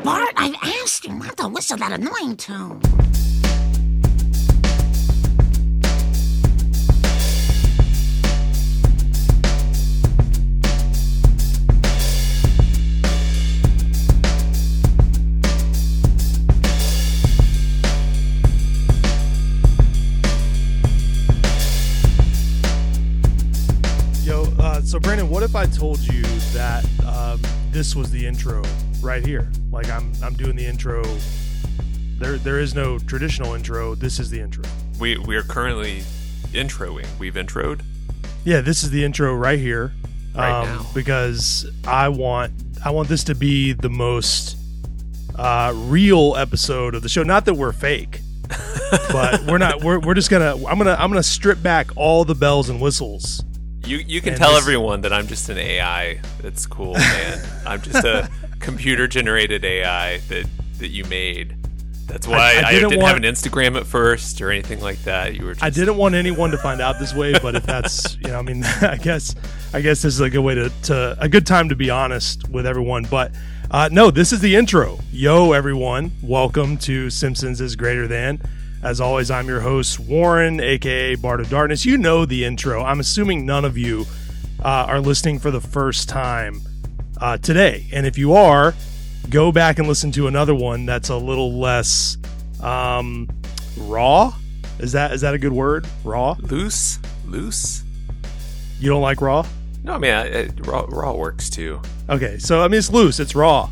Bart, I've asked him not to whistle that annoying tune. So Brandon, what if I told you that this was the intro right here? Like I'm doing the intro. There is no traditional intro. This is the intro. We are currently introing. We've introed. Yeah, this is the intro right here. Right now. Because I want this to be the most real episode of the show. Not that we're fake, but we're not. We're just gonna. I'm gonna strip back all the bells and whistles. You can tell everyone that I'm just an AI. That's cool, man. I'm just a computer-generated AI that you made. That's why I didn't have an Instagram at first or anything like that. You were. I didn't want anyone to find out this way, but if that's, I mean, I guess this is a good way to a good time to be honest with everyone. But no, this is the intro. Yo, everyone, welcome to Simpsons is Greater Than. As always, I'm your host, Warren, a.k.a. Bart of Darkness. You know the intro. I'm assuming none of you are listening for the first time today. And if you are, go back and listen to another one that's a little less raw. Is that a good word? Raw? Loose? You don't like raw? No, I mean, raw works too. Okay, so I mean, it's loose. It's raw,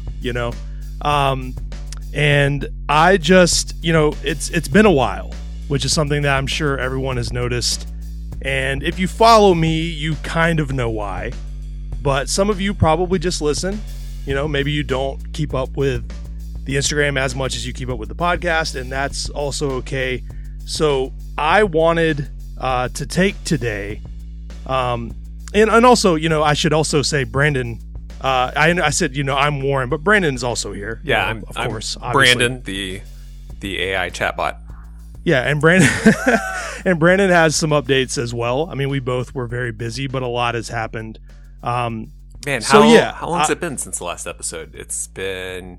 And I just, it's been a while, which is something that I'm sure everyone has noticed. And if you follow me, you kind of know why. But some of you probably just listen. Maybe you don't keep up with the Instagram as much as you keep up with the podcast, and that's also okay. So I wanted to take today, and also, I should also say, Brandon. I said, I'm Warren, but Brandon's also here. Yeah, of course. I'm Brandon, the AI chatbot. Yeah, and Brandon has some updates as well. I mean, we both were very busy, but a lot has happened. Man, how long has it been since the last episode? It's been,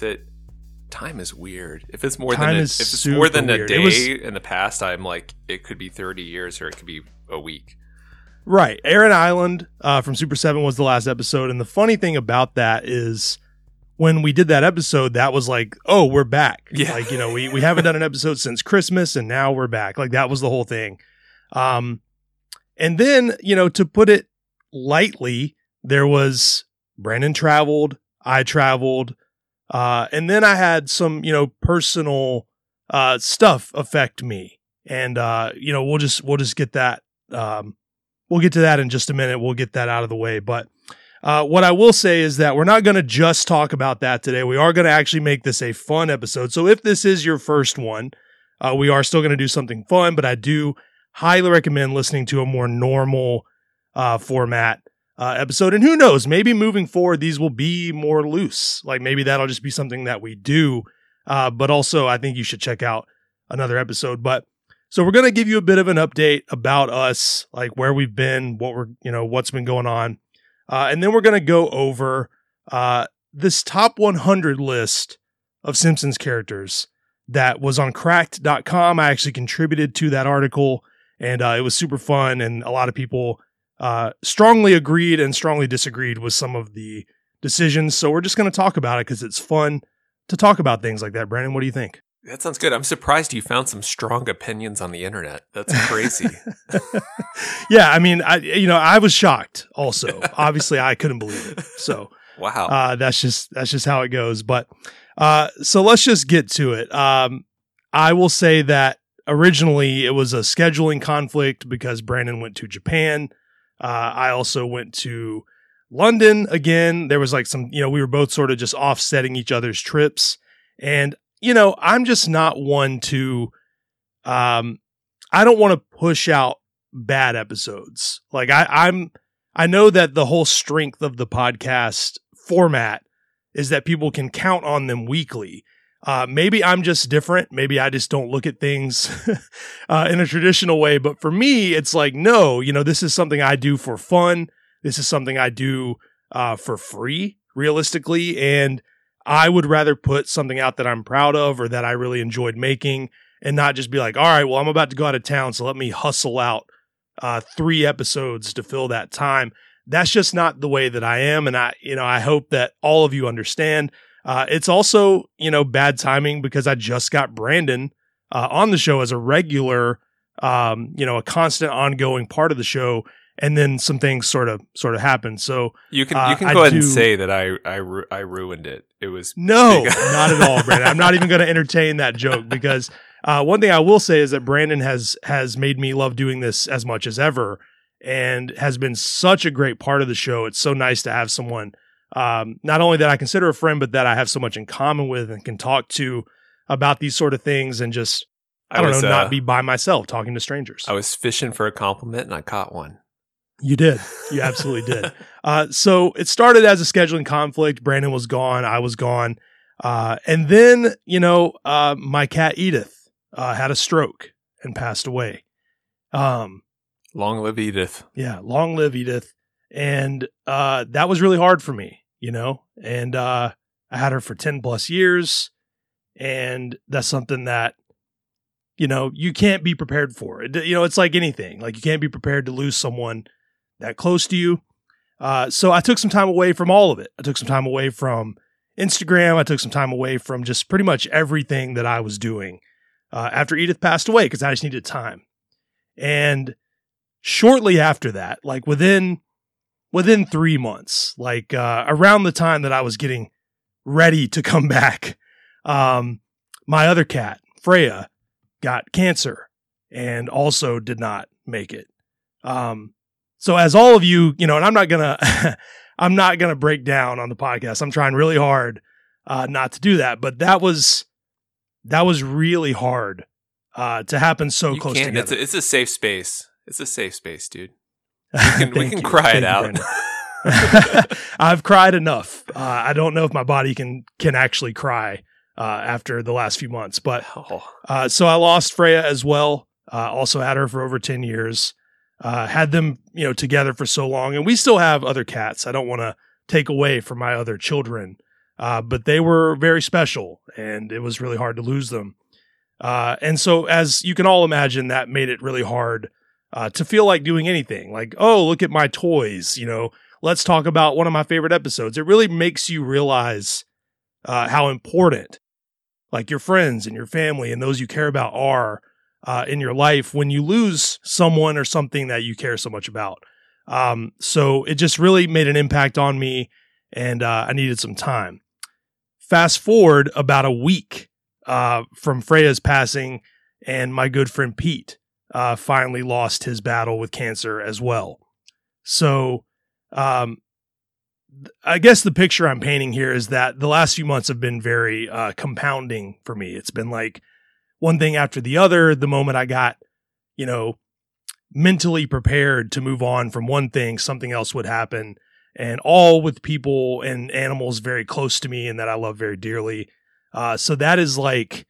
time is weird. If it's more than a day in the past, I'm like, it could be 30 years or it could be a week. Right. Aaron Island from Super 7 was the last episode. And the funny thing about that is when we did that episode, that was like, oh, we're back. Yeah. Like, we haven't done an episode since Christmas and now we're back. Like that was the whole thing. And then, to put it lightly, there was Brandon traveled, I traveled, and then I had some, personal stuff affect me. And, we'll just get that. We'll get to that in just a minute. We'll get that out of the way. But what I will say is that we're not going to just talk about that today. We are going to actually make this a fun episode. So if this is your first one, we are still going to do something fun, but I do highly recommend listening to a more normal format episode. And who knows, maybe moving forward, these will be more loose. Like maybe that'll just be something that we do. But also, I think you should check out another episode. But so we're going to give you a bit of an update about us, like where we've been, what's been going on. And then we're going to go over this top 100 list of Simpsons characters that was on cracked.com. I actually contributed to that article and it was super fun. And a lot of people strongly agreed and strongly disagreed with some of the decisions. So we're just going to talk about it because it's fun to talk about things like that. Brandon, what do you think? That sounds good. I'm surprised you found some strong opinions on the internet. That's crazy. Yeah, I mean, I was shocked also. Obviously, I couldn't believe it. So, wow. That's just how it goes. But so let's just get to it. I will say that originally it was a scheduling conflict because Brandon went to Japan. I also went to London again. There was like some, we were both sort of just offsetting each other's trips. And I'm just not one to, I don't want to push out bad episodes. Like I know that the whole strength of the podcast format is that people can count on them weekly. Maybe I'm just different. Maybe I just don't look at things in a traditional way. But for me, it's like, no, this is something I do for fun. This is something I do for free, realistically. And I would rather put something out that I'm proud of or that I really enjoyed making and not just be like, all right, well, I'm about to go out of town, so let me hustle out 3 episodes to fill that time. That's just not the way that I am. And I hope that all of you understand. It's also, bad timing because I just got Brandon on the show as a regular, a constant ongoing part of the show. And then some things sort of happened. So you can go ahead and say that I ruined it. It was not at all, Brandon. I'm not even going to entertain that joke because one thing I will say is that Brandon has made me love doing this as much as ever and has been such a great part of the show. It's so nice to have someone not only that I consider a friend, but that I have so much in common with and can talk to about these sort of things and just not be by myself talking to strangers. I was fishing for a compliment and I caught one. You did. You absolutely did. So it started as a scheduling conflict. Brandon was gone. I was gone. And then, my cat Edith had a stroke and passed away. Long live Edith. Yeah. Long live Edith. And that was really hard for me, and I had her for 10 plus years. And that's something that, you can't be prepared for. It's like anything. Like you can't be prepared to lose someone that close to you. So I took some time away from all of it. I took some time away from Instagram. I took some time away from just pretty much everything that I was doing after Edith passed away because I just needed time. And shortly after that, like within 3 months, like around the time that I was getting ready to come back, my other cat, Freya, got cancer and also did not make it. So as all of you, and I'm not gonna break down on the podcast. I'm trying really hard not to do that, but that was really hard to happen so close together. It's a safe space. It's a safe space, dude. We can cry it out. I've cried enough. I don't know if my body can actually cry after the last few months, but so I lost Freya as well. Also had her for over 10 years. Had them, together for so long, and we still have other cats. I don't want to take away from my other children, but they were very special, and it was really hard to lose them. And so, as you can all imagine, that made it really hard to feel like doing anything. Like, oh, look at my toys. Let's talk about one of my favorite episodes. It really makes you realize how important, like your friends and your family and those you care about are. In your life when you lose someone or something that you care so much about. So it just really made an impact on me and I needed some time. Fast forward about a week from Freya's passing and my good friend Pete finally lost his battle with cancer as well. So I guess the picture I'm painting here is that the last few months have been very compounding for me. It's been like one thing after the other. The moment I got, mentally prepared to move on from one thing, something else would happen, and all with people and animals very close to me and that I love very dearly. So that is like,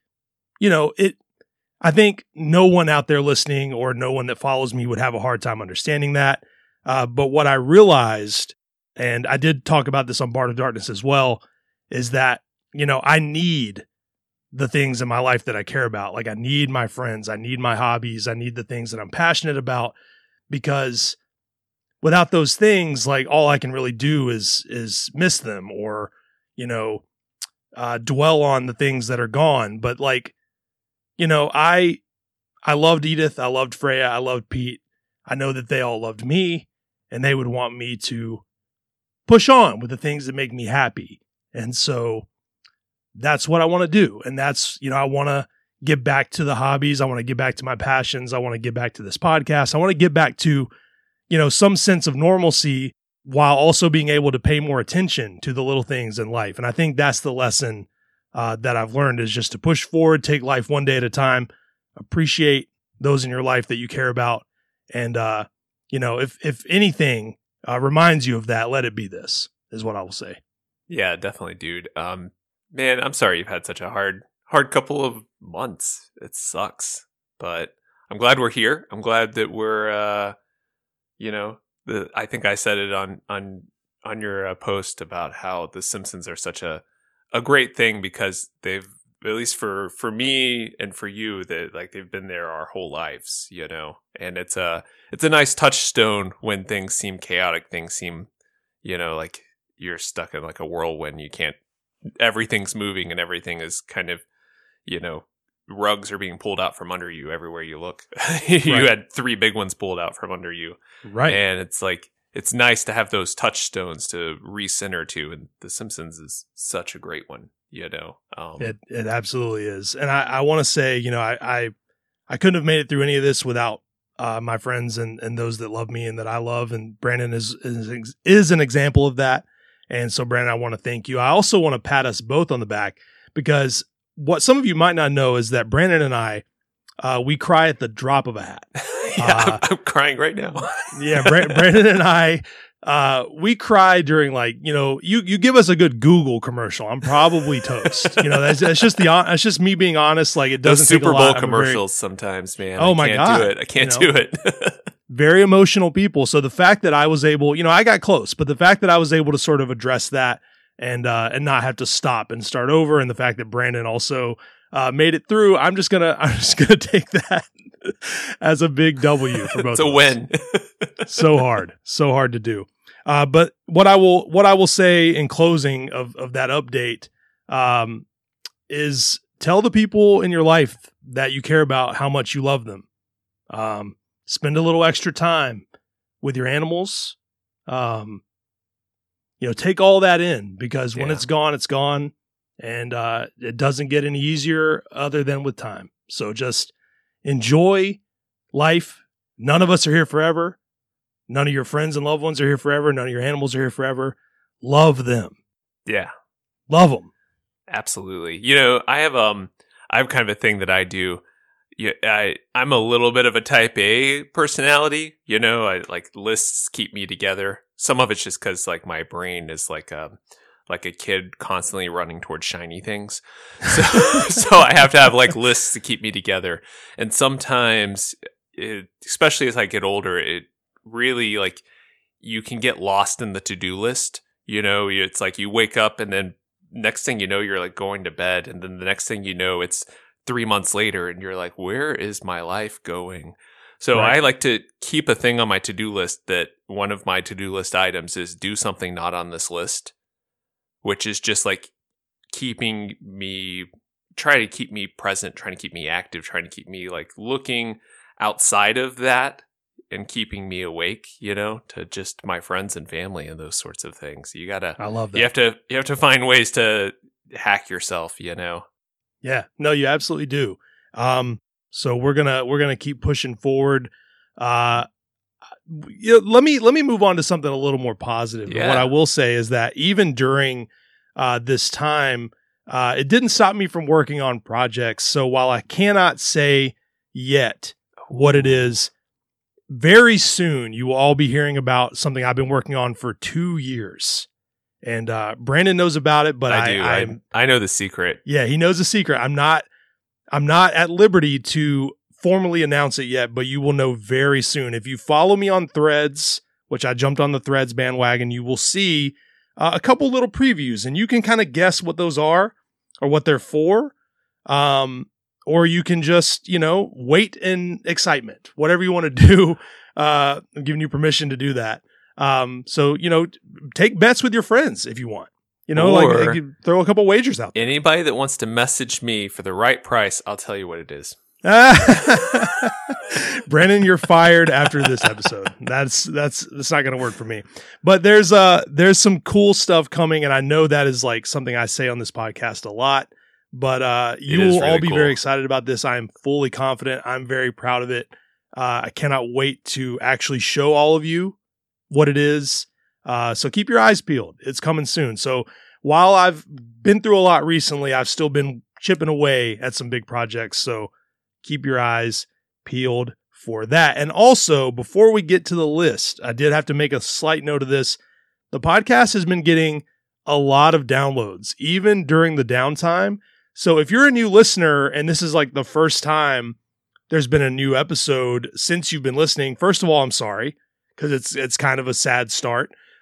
I think no one out there listening or no one that follows me would have a hard time understanding that. But what I realized, and I did talk about this on Bart of Darkness as well, is that, I need the things in my life that I care about. Like I need my friends, I need my hobbies, I need the things that I'm passionate about, because without those things, like all I can really do is miss them or, dwell on the things that are gone. But like, I loved Edith, I loved Freya, I loved Pete. I know that they all loved me and they would want me to push on with the things that make me happy. And so that's what I want to do. And that's, I want to get back to the hobbies. I want to get back to my passions. I want to get back to this podcast. I want to get back to, some sense of normalcy while also being able to pay more attention to the little things in life. And I think that's the lesson that I've learned, is just to push forward, take life one day at a time, appreciate those in your life that you care about. And, if anything reminds you of that, let it be this, is what I will say. Yeah, definitely, dude. Man, I'm sorry you've had such a hard couple of months. It sucks, but I'm glad we're here. I'm glad that we're, I think I said it on your post about how The Simpsons are such a a great thing because they've, at least for me and for you, that like they've been there our whole lives, you know. And it's a nice touchstone when things seem chaotic, things seem, you know, like you're stuck in like a whirlwind. You can't, everything's moving and everything is kind of, you know, rugs are being pulled out from under you everywhere you look. You had 3 big ones pulled out from under you. Right. And it's like, it's nice to have those touchstones to recenter to. And The Simpsons is such a great one, you know. It absolutely is. And I want to say, you know, I couldn't have made it through any of this without my friends and those that love me and that I love. And Brandon is an example of that. And so, Brandon, I want to thank you. I also want to pat us both on the back because what some of you might not know is that Brandon and I, we cry at the drop of a hat. Yeah, I'm crying right now. Yeah, Brandon and I, we cry during, like, you know, you give us a good Google commercial, I'm probably toast. You know, that's just me being honest. Like, it doesn't take a lot. Super Bowl commercials sometimes, man. Oh my God. I can't do it. Very emotional people. So the fact that I was able, you know, I got close, but the fact that I was able to sort of address that and not have to stop and start over, and the fact that Brandon also made it through, I'm just gonna take that as a big W for both. It's a win. So hard to do. But what I will say in closing of that update is tell the people in your life that you care about how much you love them. Spend a little extra time with your animals. You know, take all that in, because when it's gone, it's gone. And it doesn't get any easier other than with time. So just enjoy life. None of us are here forever. None of your friends and loved ones are here forever. None of your animals are here forever. Love them. Yeah. Love them. Absolutely. You know, I have kind of a thing that I do. Yeah, I'm a little bit of a type A personality. You know, I like lists keep me together. Some of it's just because like my brain is like a kid constantly running towards shiny things. So I have to have like lists to keep me together. And sometimes, especially as I get older, it really like you can get lost in the to-do list. You know, it's like you wake up and then next thing you know, you're like going to bed. And then the next thing you know, it's 3 months later and you're like, where is my life going? So I like to keep a thing on my to-do list that one of my to-do list items is do something not on this list, which is just like trying to keep me present, trying to keep me active, trying to keep me like looking outside of that and keeping me awake, you know, to just my friends and family and those sorts of things. I love that. You have to find ways to hack yourself, you know? Yeah, no, you absolutely do. So we're gonna keep pushing forward. Let me move on to something a little more positive. Yeah. What I will say is that even during this time, it didn't stop me from working on projects. So while I cannot say yet what it is, very soon you will all be hearing about something I've been working on for 2 years. And Brandon knows about it, but I know the secret. Yeah, he knows the secret. I'm not at liberty to formally announce it yet, but you will know very soon. If you follow me on Threads, which I jumped on the Threads bandwagon, you will see a couple little previews, and you can kind of guess what those are or what they're for. Or you can just, you know, wait in excitement, whatever you want to do. I'm giving you permission to do that. So, you know, take bets with your friends if you want. You know, like throw a couple wagers out there. Anybody that wants to message me for the right price, I'll tell you what it is. Brandon, you're fired after this episode. That's not going to work for me. But there's some cool stuff coming, and I know that is like something I say on this podcast a lot. But you will all be very excited about this. I am fully confident. I'm very proud of it. I cannot wait to actually show all of you what it is. So keep your eyes peeled. It's coming soon. So while I've been through a lot recently, I've still been chipping away at some big projects. So keep your eyes peeled for that. And also, before we get to the list, I did have to make a slight note of this. The podcast has been getting a lot of downloads, even during the downtime. So if you're a new listener and this is like the first time there's been a new episode since you've been listening, first of all, I'm sorry, because it's kind of a sad start.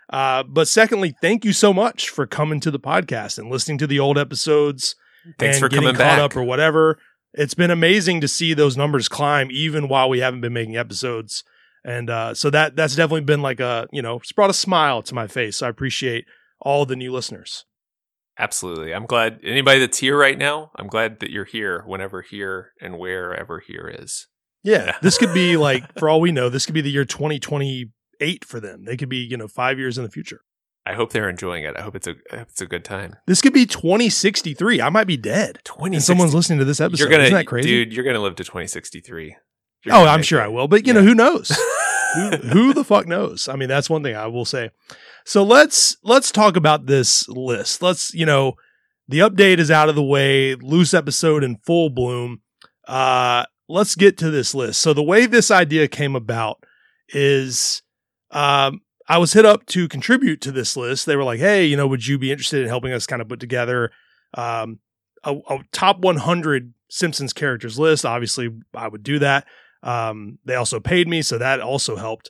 But secondly, thank you so much for coming to the podcast and listening to the old episodes. Thanks and for getting coming caught back up or whatever. It's been amazing to see those numbers climb even while we haven't been making episodes. And so that's definitely been like it's brought a smile to my face. So I appreciate all the new listeners. Absolutely. I'm glad anybody that's here right now, I'm glad that you're here whenever here and wherever here is. Yeah. This could be like, for all we know, this could be the year 2028 for them. They could be, 5 years in the future. I hope they're enjoying it. I hope it's a good time. This could be 2063. I might be dead. And someone's listening to this episode. Isn't that crazy? Dude, you're going to live to 2063. I'm sure I will. But, who knows? who the fuck knows? I mean, that's one thing I will say. So let's talk about this list. Let's, the update is out of the way. Loose episode in full bloom. Let's get to this list. So the way this idea came about is I was hit up to contribute to this list. They were like, hey, would you be interested in helping us kind of put together a top 100 Simpsons characters list? Obviously, I would do that. They also paid me, so that also helped.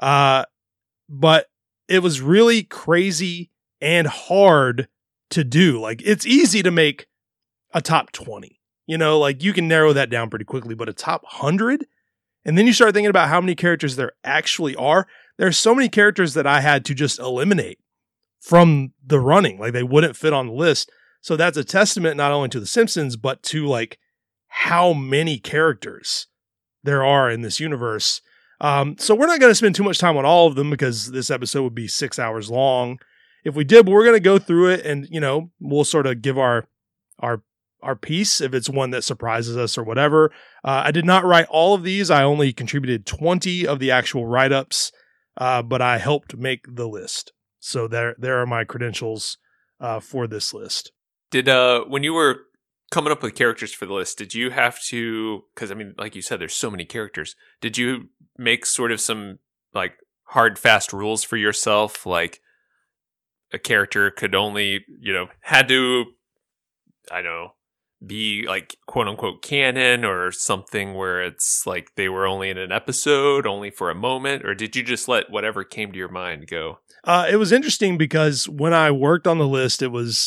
But it was really crazy and hard to do. Like, it's easy to make a top 20. You can narrow that down pretty quickly, but a top 100? And then you start thinking about how many characters there actually are. There's so many characters that I had to just eliminate from the running. Like, they wouldn't fit on the list. So that's a testament not only to The Simpsons, but to like how many characters there are in this universe. So we're not going to spend too much time on all of them because this episode would be 6 hours long if we did, but we're going to go through it and, we'll sort of give our piece if it's one that surprises us or whatever. I did not write all of these. I only contributed 20 of the actual write-ups, but I helped make the list. So there are my credentials for this list. Did when you were coming up with characters for the list, did you have to, because I mean, like you said, there's so many characters, did you make sort of some like hard, fast rules for yourself? Like a character could only, had to, I don't know, be like quote unquote canon or something where it's like they were only in an episode, only for a moment? Or did you just let whatever came to your mind go? It was interesting because when I worked on the list, it was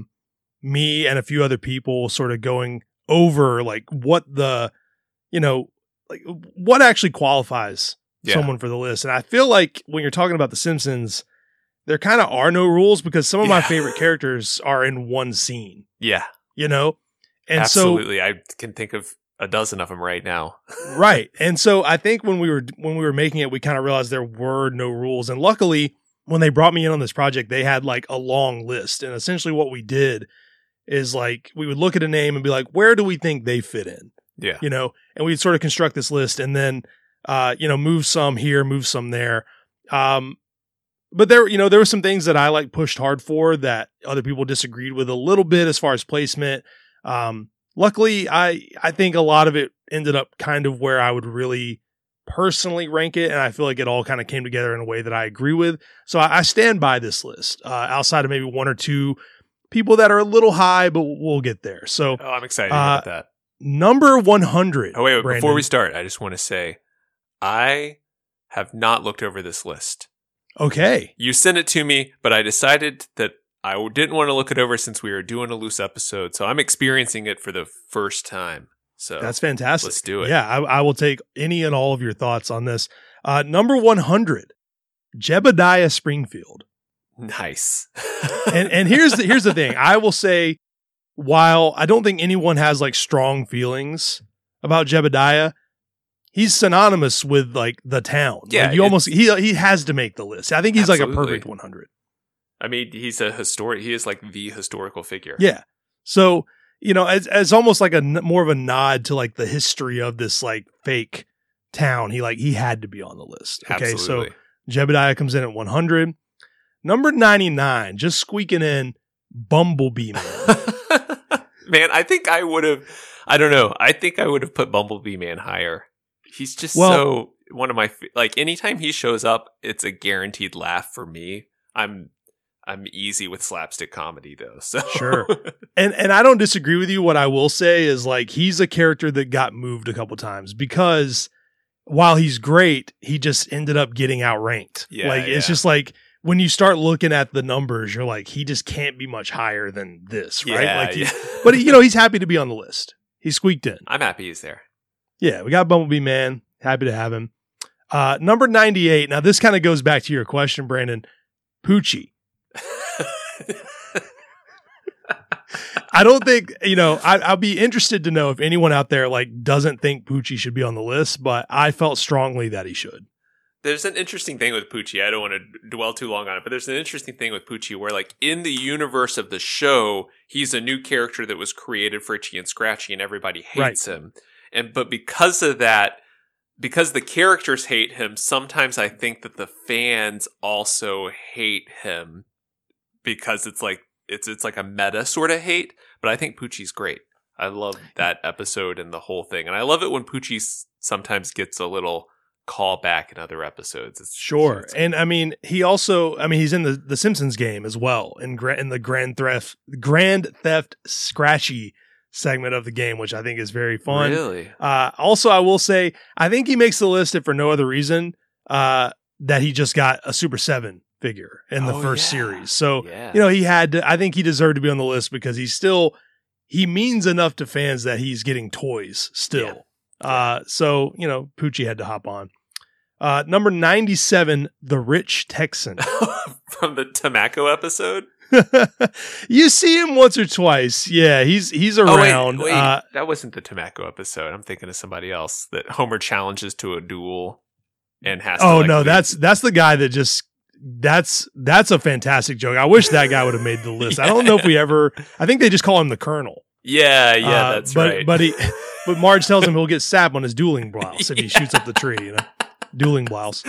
me and a few other people sort of going over like what the, like what actually qualifies someone for the list. And I feel like when you're talking about The Simpsons, there kind of are no rules because some of my favorite characters are in one scene. Yeah. And absolutely. So, I can think of a dozen of them right now. Right. And so I think when we were making it, we kind of realized there were no rules. And luckily, when they brought me in on this project, they had like a long list. And essentially what we did is like, we would look at a name and be like, where do we think they fit in? Yeah. And we'd sort of construct this list and then, move some here, move some there. But there were some things that I like pushed hard for that other people disagreed with a little bit as far as placement. Luckily, I think a lot of it ended up kind of where I would really personally rank it. And I feel like it all kind of came together in a way that I agree with. So I stand by this list, outside of maybe one or two people that are a little high, but we'll get there. So I'm excited about that. Number 100. Oh, wait, before we start, I just want to say I have not looked over this list. Okay. You sent it to me, but I decided that I didn't want to look it over since we were doing a loose episode. So I'm experiencing it for the first time. So that's fantastic. Let's do it. Yeah, I will take any and all of your thoughts on this. Number 100, Jebediah Springfield. Nice. and here's the thing. I will say, while I don't think anyone has like strong feelings about Jebediah, he's synonymous with like the town. Yeah, like he has to make the list. I think he's absolutely like a perfect 100. I mean, he's a historic. He is like the historical figure. Yeah. So as almost like more of a nod to like the history of this like fake town. He had to be on the list. Okay, absolutely. So Jebediah comes in at 100. Number 99, just squeaking in, Bumblebee Man. Man, I think I would have. I don't know. I think I would have put Bumblebee Man higher. He's just so one of my like. Anytime he shows up, it's a guaranteed laugh for me. I'm easy with slapstick comedy though. So sure. And I don't disagree with you. What I will say is like he's a character that got moved a couple times because while he's great, he just ended up getting outranked. Yeah, like it's just like when you start looking at the numbers, you're like, he just can't be much higher than this, right? Yeah, like, but he's happy to be on the list. He squeaked in. I'm happy he's there. Yeah, we got Bumblebee Man. Happy to have him. Number 98. Now, this kind of goes back to your question, Brandon. Poochie. I don't think, I'll be interested to know if anyone out there doesn't think Poochie should be on the list, but I felt strongly that he should. There's an interesting thing with Poochie. I don't want to dwell too long on it, but there's an interesting thing with Poochie where, in the universe of the show, he's a new character that was created for Itchy and Scratchy, and everybody hates him. But because of that, because the characters hate him, sometimes I think that the fans also hate him because it's like a meta sort of hate. But I think Poochie's great. I love that episode and the whole thing, and I love it when Poochie sometimes gets a little call back in other episodes. Sure. And I mean, he's in the Simpsons game as well in the Grand Theft Scratchy segment of the game, which I think is very fun. Really? Also, I will say, I think he makes the list if for no other reason that he just got a Super 7 figure in the first series. So, I think he deserved to be on the list because he means enough to fans that he's getting toys still. Yeah. So, Poochie had to hop on. Number 97, The Rich Texan. From the Tamako episode? You see him once or twice. Yeah, he's around. Wait, that wasn't the Tamako episode. I'm thinking of somebody else that Homer challenges to a duel and has to. Oh, no, that's the guy that just... That's a fantastic joke. I wish that guy would have made the list. I don't know if I think they just call him the Colonel. Yeah, that's right. But Marge tells him he'll get sap on his dueling blouse if he shoots up the tree, dueling blouse.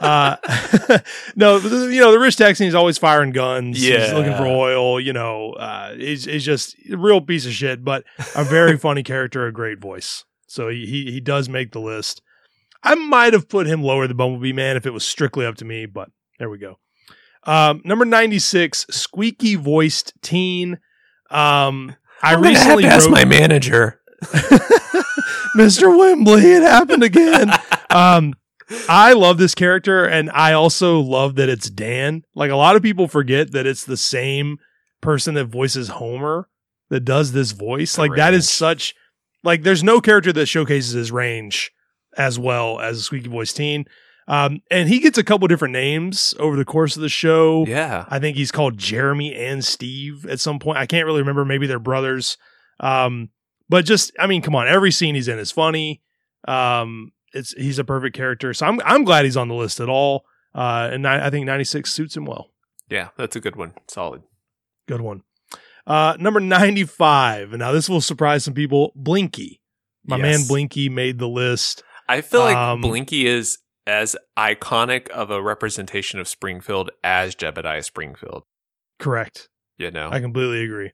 No, the Rich Texan, he's always firing guns. Yeah. He's looking for oil, he's just a real piece of shit, but a very funny character, a great voice. So he does make the list. I might have put him lower than Bumblebee Man if it was strictly up to me, but there we go. Number 96, squeaky voiced teen. I recently asked my manager, Mr. Wembley. It happened again. I love this character, and I also love that it's Dan. A lot of people forget that it's the same person that voices Homer that does this voice. That is such. There's no character that showcases his range as well as a squeaky voiced teen. And he gets a couple different names over the course of the show. Yeah. I think he's called Jeremy and Steve at some point. I can't really remember. Maybe they're brothers. But just, come on. Every scene he's in is funny. He's a perfect character. So I'm glad he's on the list at all. And I think 96 suits him well. Yeah, that's a good one. Solid. Good one. Number 95. Now this will surprise some people. Blinky. My man Blinky made the list. I feel like Blinky is as iconic of a representation of Springfield as Jebediah Springfield. Correct. I completely agree.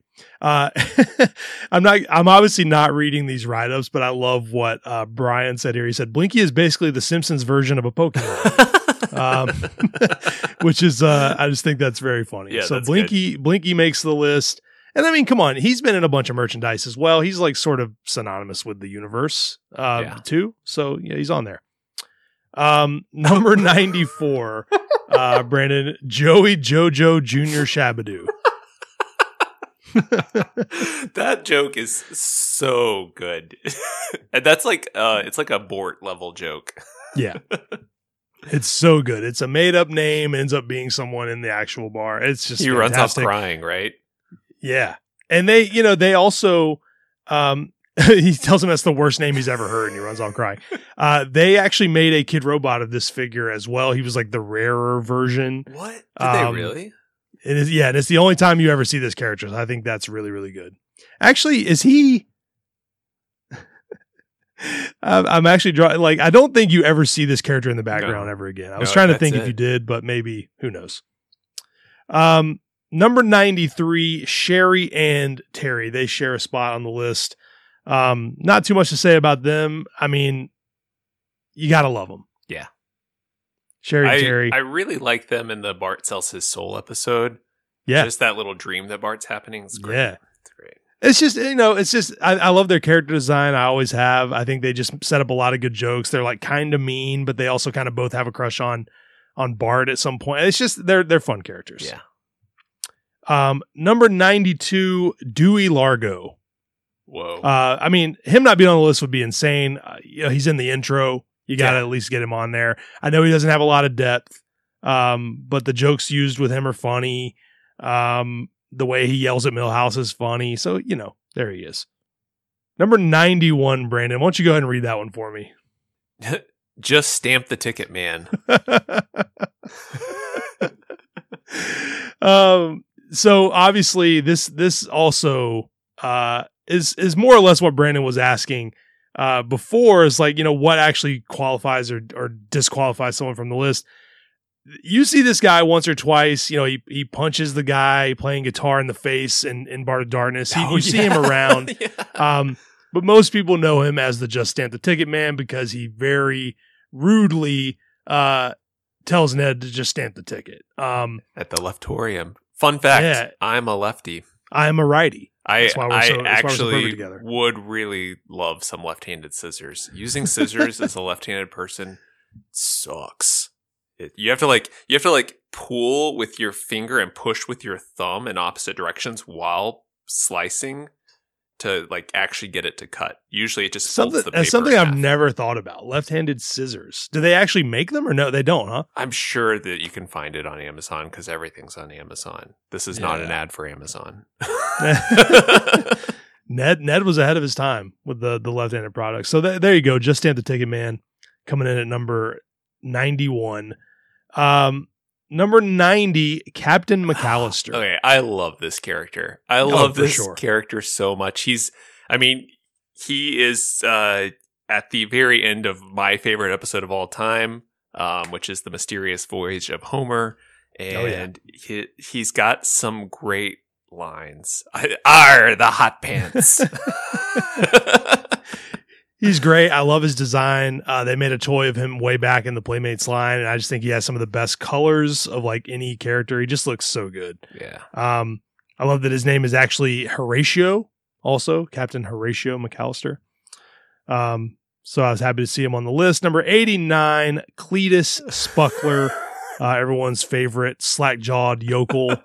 I'm obviously not reading these write-ups, but I love what Brian said here. He said, Blinky is basically the Simpsons version of a Pokemon. Which is, I just think that's very funny. Yeah, so Blinky makes the list. And come on, he's been in a bunch of merchandise as well. He's sort of synonymous with the universe too. So yeah, he's on there. Number 94, Brandon, Joey Jojo Jr. Shabadoo. That joke is so good. And that's it's like a Bort level joke. Yeah. It's so good. It's a made up name, ends up being someone in the actual bar. It's just he fantastic. Runs off crying, right? Yeah. And they also, he tells him that's the worst name he's ever heard and he runs off crying. They actually made a Kid Robot of this figure as well. He was the rarer version. What? Did they really? It is, yeah, and it's the only time you ever see this character. So I think that's really, really good. Actually, is he? I'm actually drawing. I don't think you ever see this character in the background ever again. I was trying to think if you did, but maybe who knows. Number 93, Sherry and Terry. They share a spot on the list. Not too much to say about them. You gotta love them. Yeah. Sherry and Terry. I really like them in the Bart Sells His Soul episode. Yeah. Just that little dream that Bart's happening. It's great. Yeah. It's great. It's just, I love their character design. I always have. I think they just set up a lot of good jokes. They're kind of mean, but they also kind of both have a crush on on Bart at some point. It's just they're fun characters. Yeah. Number 92, Dewey Largo. Whoa. I mean, him not being on the list would be insane. He's in the intro. You got to at least get him on there. I know he doesn't have a lot of depth, but the jokes used with him are funny. The way he yells at Milhouse is funny. So, there he is. Number 91, Brandon. Why don't you go ahead and read that one for me? Just stamp the ticket, man. So obviously this also is more or less what Brandon was asking before, is like, what actually qualifies or disqualifies someone from the list. You see this guy once or twice, he punches the guy playing guitar in the face in Bart of Darkness. You see him around. Yeah. But most people know him as the Just Stamp the Ticket Man because he very rudely tells Ned to just stamp the ticket. At the Leftorium. Fun fact, I'm a lefty. I am a righty. I actually would really love some left-handed scissors. Using scissors as a left-handed person sucks. You have to pull with your finger and push with your thumb in opposite directions while slicing to actually get it to cut. Usually it just folds the paper. That's something I've never thought about. Left-handed scissors. Do they actually make them, or no? They don't, huh? I'm sure that you can find it on Amazon because everything's on Amazon. This is not an ad for Amazon. Ned was ahead of his time with the left-handed product. So there you go. Just Stamp the Ticket Man coming in at number 91. Number 90, Captain McAllister. Okay, I love this character. I love this character so much. He is at the very end of my favorite episode of all time, which is The Mysterious Voyage of Homer. And he's got some great lines. Arr, the hot pants. He's great. I love his design. They made a toy of him way back in the Playmates line, and I just think he has some of the best colors of any character. He just looks so good. Yeah. I love that his name is actually Horatio, also Captain Horatio McAllister. So I was happy to see him on the list. Number 89, Cletus Spuckler. Everyone's favorite slack-jawed yokel.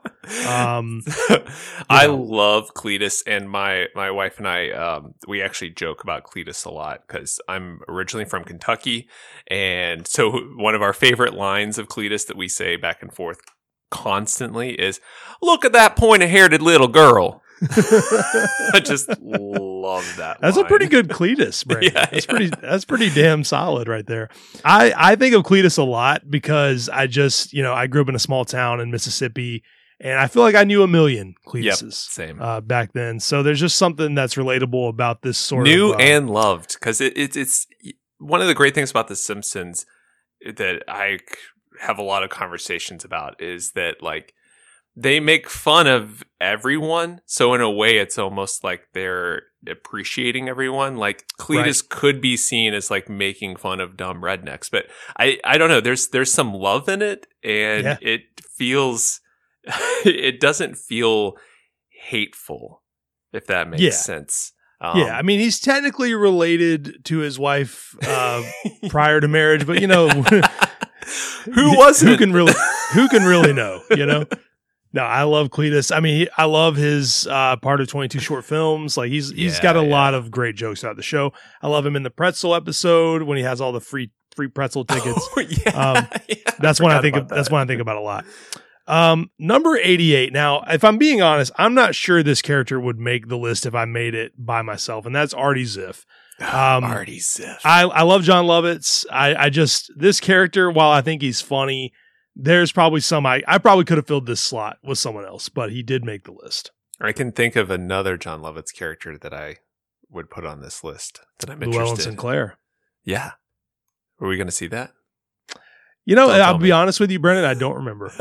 I love Cletus, and my wife and I, we actually joke about Cletus a lot because I'm originally from Kentucky, and so one of our favorite lines of Cletus that we say back and forth constantly is, "Look at that pointy-haired little girl." I just love that. That's line. A pretty good Cletus, Brandon. That's pretty damn solid right there. I think of Cletus a lot because I just, I grew up in a small town in Mississippi, and I feel like I knew a million Cletuses same. Back then. So there's just something that's relatable about this sort new of and loved, because it's one of the great things about The Simpsons that I have a lot of conversations about is that they make fun of everyone. So in a way, it's almost like they're appreciating everyone. Cletus could be seen as making fun of dumb rednecks, but I don't know. There's some love in it, and it feels, it doesn't feel hateful, if that makes sense. I mean, he's technically related to his wife prior to marriage, but who wasn't? Who can really know, No, I love Cletus. I mean, I love his part of 22 short films. He's got a lot of great jokes throughout the show. I love him in the pretzel episode when he has all the free pretzel tickets. That's one I think about a lot. Number 88. Now, if I'm being honest, I'm not sure this character would make the list if I made it by myself, and that's Artie Ziff. Artie Ziff. I love John Lovitz. I just, this character, while I think he's funny, there's probably some I probably could have filled this slot with someone else, but he did make the list. I can think of another John Lovitz character that I would put on this list that I'm interested in. Llewellyn Sinclair. Yeah. Are we going to see that? I'll be honest with you, Brennan, I don't remember.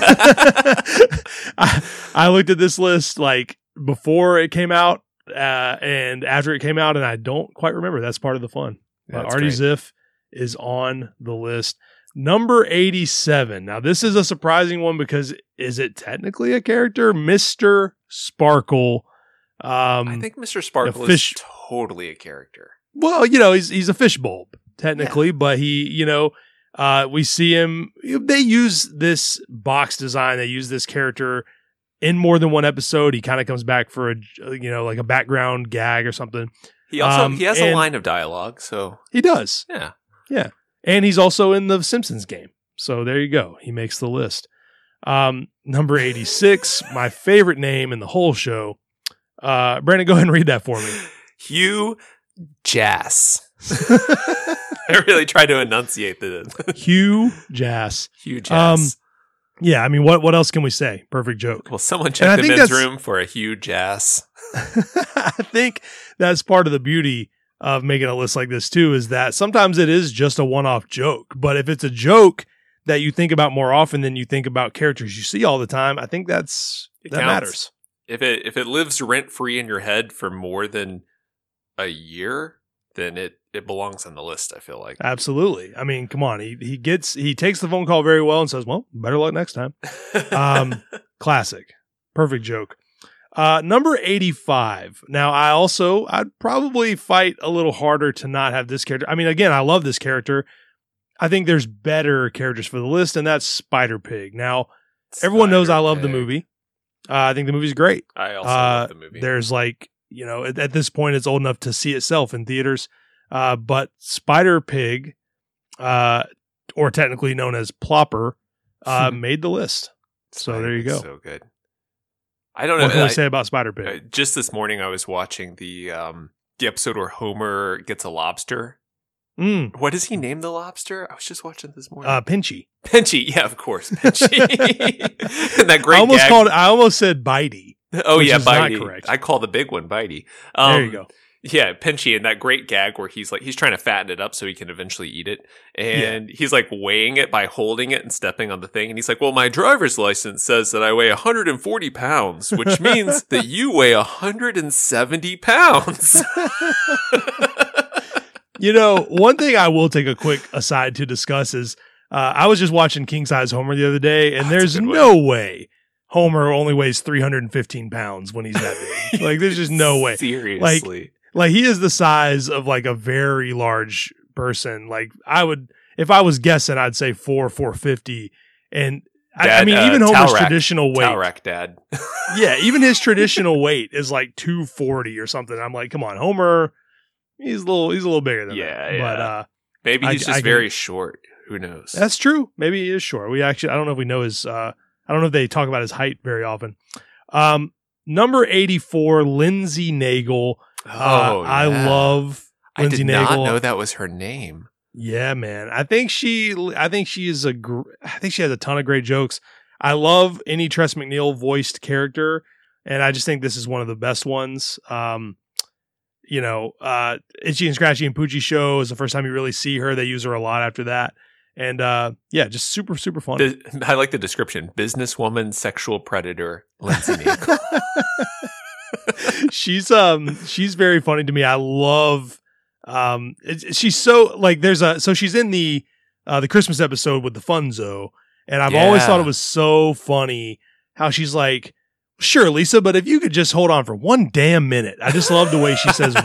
I looked at this list before it came out and after it came out, and I don't quite remember. That's part of the fun. Artie Ziff is on the list. Number 87. Now, this is a surprising one because is it technically a character? Mr. Sparkle. I think Mr. Sparkle is totally a character. Well, he's a fish bulb, technically, but he, We see him. They use this box design. They use this character in more than one episode. He kind of comes back for like a background gag or something. He also he has a line of dialogue, so he does. Yeah. And he's also in the Simpsons game. So there you go. He makes the list. Number 86, my favorite name in the whole show. Brandon, go ahead and read that for me. Hugh Jass. I really tried to enunciate the Hugh Jass. Hugh Jass. Yeah, I mean, what else can we say? Perfect joke. Well, someone check the men's room for a Hugh Jass. I think that's part of the beauty of making a list like this too, is that sometimes it is just a one-off joke. But if it's a joke that you think about more often than you think about characters you see all the time, I think that matters. If it lives rent-free in your head for more than a year, then it belongs on the list, I feel like. Absolutely. I mean, come on. He takes the phone call very well and says, well, better luck next time. Classic. Perfect joke. Number 85. Now, I'd probably fight a little harder to not have this character. I mean, again, I love this character. I think there's better characters for the list, and that's Spider-Pig. Now, everyone knows I love the movie. I think the movie's great. I also love the movie. There's at this point, it's old enough to see itself in theaters. But Spider-Pig, or technically known as Plopper, made the list. So there you go. So good. I don't know. What can we say about Spider-Pig? Just this morning, I was watching the episode where Homer gets a lobster. What does he name the lobster? I was just watching this morning. Pinchy. Pinchy, yeah, of course, Pinchy. And that great. I almost said Bitey. Oh yeah, Bitey. Not correct. I call the big one Bitey. There you go. Yeah, Pinchy, and that great gag where he's trying to fatten it up so he can eventually eat it. And he's like weighing it by holding it and stepping on the thing. And he's like, well, my driver's license says that I weigh 140 pounds, which means that you weigh 170 pounds. One thing I will take a quick aside to discuss is I was just watching King Size Homer the other day, and there's no way Homer only weighs 315 pounds when he's that big. Like, there's just no way. Seriously. Like he is the size of like a very large person. Like if I was guessing, I'd say 450. And Dad, I mean, even Homer's traditional weight. Towel-rack Dad. Yeah, even his traditional weight is like 240 or something. I'm like, come on, Homer. He's a little bigger than that. Yeah. But maybe he's just very short. Who knows? That's true. Maybe he is short. I don't know if we know his. I don't know if they talk about his height very often. Number 84, Lindsay Naegle. I love Lindsay Naegle. I did not know that was her name. Yeah, man. I think she has a ton of great jokes. I love any Tress MacNeille voiced character, and I just think this is one of the best ones. Itchy and Scratchy and Poochie Show is the first time you really see her. They use her a lot after that. And just super, super fun. I like the description. Businesswoman, sexual predator, Lindsay Naegle. She's very funny to me. I love she's so like she's in the Christmas episode with the Funzo, and I've always thought it was so funny how she's like, sure, Lisa, but if you could just hold on for one damn minute. I just love the way she says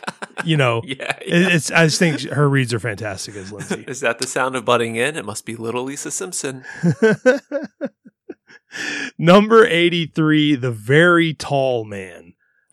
I just think her reads are fantastic as Lindsay. Is that the sound of butting in? It must be little Lisa Simpson. Number 83, The Very Tall Man.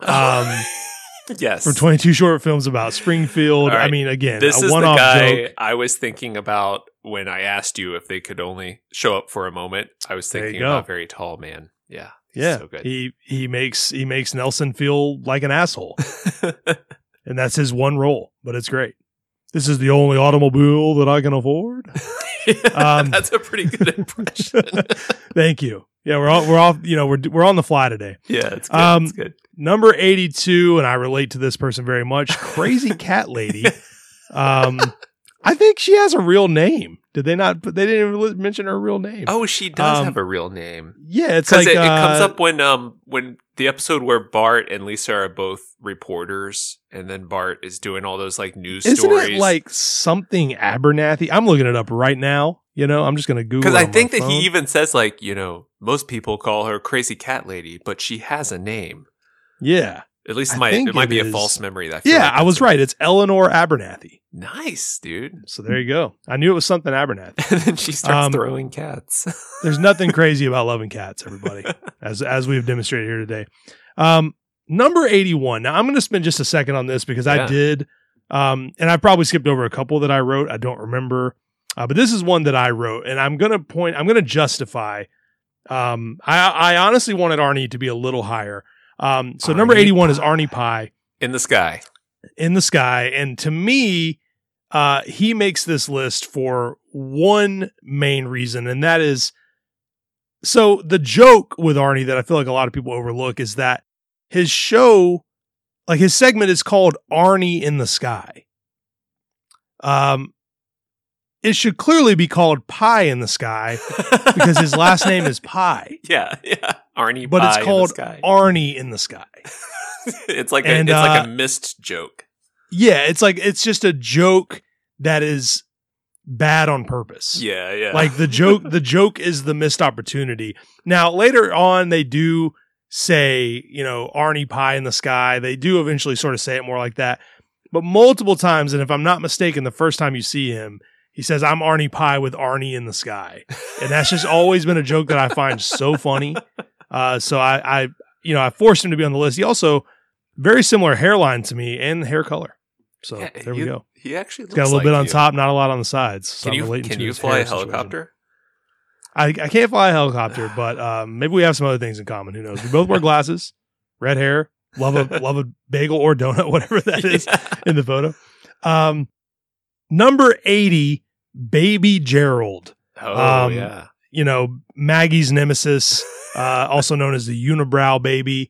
Yes. From 22 short films about Springfield. Right. I mean, again, this a is one-off the guy joke. I was thinking about when I asked you if they could only show up for a moment. I was thinking about Very Tall Man. Yeah. Yeah. So good. He makes Nelson feel like an asshole. And that's his one role, but it's great. This is the only automobile that I can afford. That's a pretty good impression. Thank you. Yeah, we're on the fly today. Yeah, it's good. It's good. Number 82, and I relate to this person very much. Crazy Cat Lady. I think she has a real name. Did they not? They didn't even mention her real name. Oh, she does have a real name. Yeah, it's like it comes up when the episode where Bart and Lisa are both reporters, and then Bart is doing all those like news stories. Isn't it like something Abernathy? I'm looking it up right now. I'm just gonna Google. Because I think that he even says like, most people call her Crazy Cat Lady, but she has a name. Yeah. At least it might be a false memory. That I was right. It's Eleanor Abernathy. Nice, dude. So there you go. I knew it was something Abernathy. And then she starts throwing cats. There's nothing crazy about loving cats, everybody, as we've demonstrated here today. Number 81. Now I'm going to spend just a second on this because I did, and I probably skipped over a couple that I wrote. I don't remember, but this is one that I wrote, and I'm going to justify. I honestly wanted Arnie to be a little higher. So number 81 is Arnie Pie. In the Sky. In the Sky. And to me, he makes this list for one main reason, and that is, so the joke with Arnie that I feel like a lot of people overlook is that his show, like his segment is called Arnie in the Sky. It should clearly be called Pie in the Sky because his last name is Pie. Yeah. Arnie but Pie it's called in the Sky. Arnie in the Sky. It's like a missed joke. Yeah, it's just a joke that is bad on purpose. Yeah. Like the joke is the missed opportunity. Now, later on, they do say, Arnie Pie in the Sky. They do eventually sort of say it more like that. But multiple times, and if I'm not mistaken, the first time you see him, he says, "I'm Arnie Pie with Arnie in the Sky." And that's just always been a joke that I find so funny. So I forced him to be on the list. He also, very similar hairline to me and hair color. So there we go. He actually got a little bit on top, not a lot on the sides. So can you fly a helicopter? I can't fly a helicopter, but maybe we have some other things in common. Who knows? We both wear glasses, red hair, love a bagel or donut, whatever that is in the photo. Number 80, Baby Gerald. Oh, yeah. Maggie's nemesis, also known as the unibrow baby.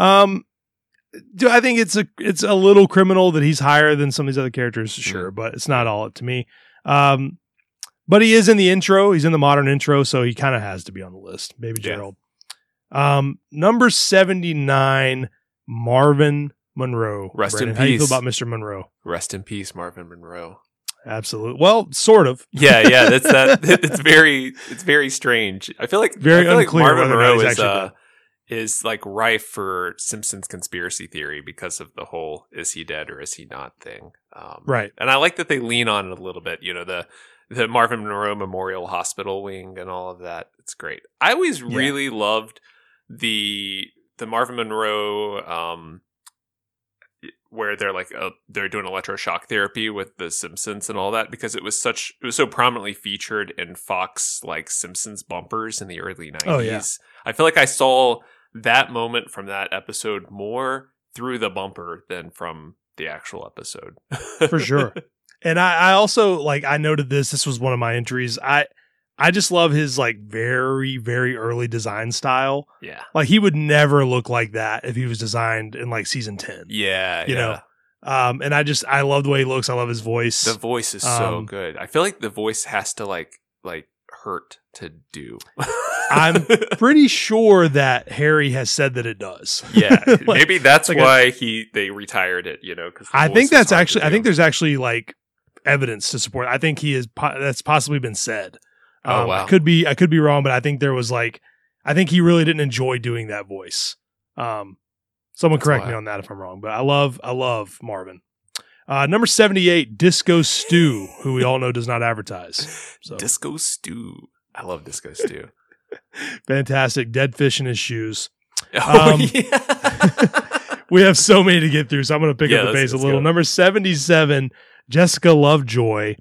I think it's a little criminal that he's higher than some of these other characters, sure, but it's not all up to me. But he is in the intro. He's in the modern intro, so he kind of has to be on the list. Baby Gerald. Number 79, Marvin Monroe. Rest in peace. How do you feel about Mr. Monroe? Rest in peace, Marvin Monroe. Absolutely. Well, sort of. Yeah. That's that. It's very strange. I feel like Marvin Monroe is like rife for Simpsons conspiracy theory because of the whole "is he dead or is he not" thing. Right. And I like that they lean on it a little bit. The Marvin Monroe Memorial Hospital wing and all of that. It's great. I always really loved the Marvin Monroe. Where they're doing electroshock therapy with the Simpsons and all that, because it was so prominently featured in Fox like Simpsons bumpers in the early 90s. Oh, yeah. I feel like I saw that moment from that episode more through the bumper than from the actual episode. For sure. And I also I noted this was one of my entries. I just love his very, very early design style. Yeah. He would never look like that if he was designed in season 10. Yeah. You know? And I love the way he looks. I love his voice. The voice is so good. I feel like the voice has to hurt to do. I'm pretty sure that Harry has said that it does. Yeah. Maybe that's why they retired it, cause I think there's actually evidence to support. I think that's possibly been said. Oh, wow. I could be wrong, but I think there was I think he really didn't enjoy doing that voice. Someone correct me on that if I'm wrong, but I love Marvin. Number 78, Disco Stew, who we all know does not advertise. So. Disco Stew. I love Disco Stew. Fantastic. Dead fish in his shoes. Yeah. We have so many to get through, so I'm going to pick up the pace a little. Go. Number 77, Jessica Lovejoy.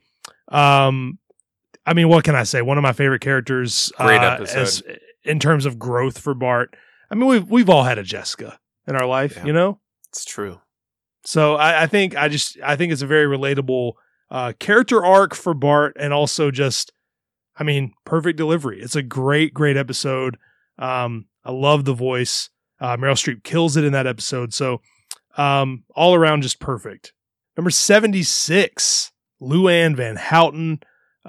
What can I say? One of my favorite characters. Great episode. In terms of growth for Bart. We've all had a Jessica in our life, It's true. So I think it's a very relatable character arc for Bart, and also just, perfect delivery. It's a great, great episode. I love the voice. Meryl Streep kills it in that episode. So all around just perfect. Number 76, Luann Van Houten.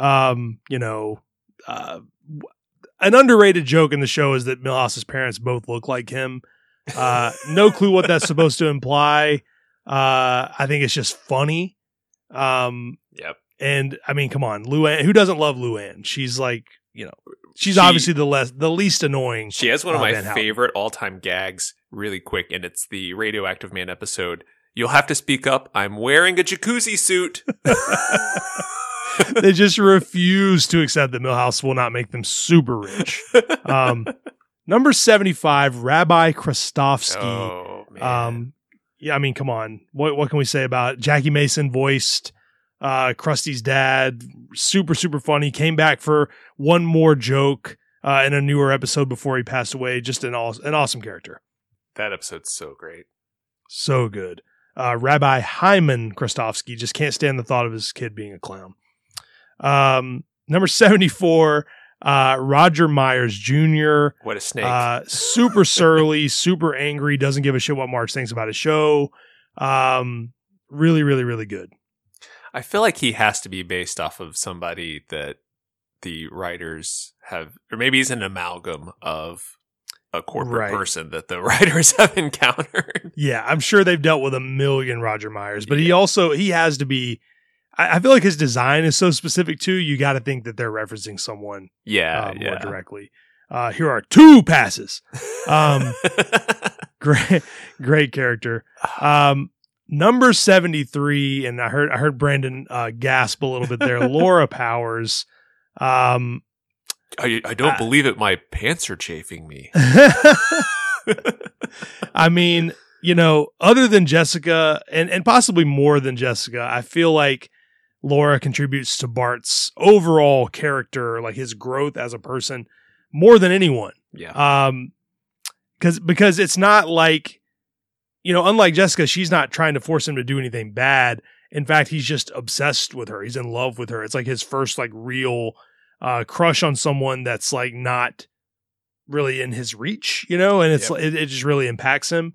An underrated joke in the show is that Milhouse's parents both look like him. No clue what that's supposed to imply. I think it's just funny. Yep. And come on, Luann. Who doesn't love Luann? She's she's obviously the least annoying. She has one of my favorite all-time gags really quick, and it's the Radioactive Man episode. You'll have to speak up. I'm wearing a jacuzzi suit. They just refuse to accept that Milhouse will not make them super rich. Number 75, Rabbi Krastovsky. Oh, man. Yeah, I mean, come on. What can we say about it? Jackie Mason voiced Krusty's dad. Super, super funny. Came back for one more joke in a newer episode before he passed away. Just an awesome character. That episode's so great. So good. Rabbi Hyman Krastovsky just can't stand the thought of his kid being a clown. Number 74, Roger Myers Jr. What a snake. Super surly, super angry, doesn't give a shit what Marge thinks about his show. Really, really, really good. I feel like he has to be based off of somebody that the writers have, or maybe he's an amalgam of a corporate person that the writers have encountered. Yeah, I'm sure they've dealt with a million Roger Myers, but he has to be, I feel like his design is so specific too, you got to think that they're referencing someone more directly. Here are 2 passes. Great character. Number 73, and I heard Brandon gasp a little bit there. Laura Powers. I don't believe it. My pants are chafing me. I mean, other than Jessica and possibly more than Jessica, I feel like Laura contributes to Bart's overall character, like his growth as a person, more than anyone. Yeah. Because it's not like, unlike Jessica, she's not trying to force him to do anything bad. In fact, he's just obsessed with her. He's in love with her. It's like his first like real crush on someone that's like not really in his reach, and it just really impacts him.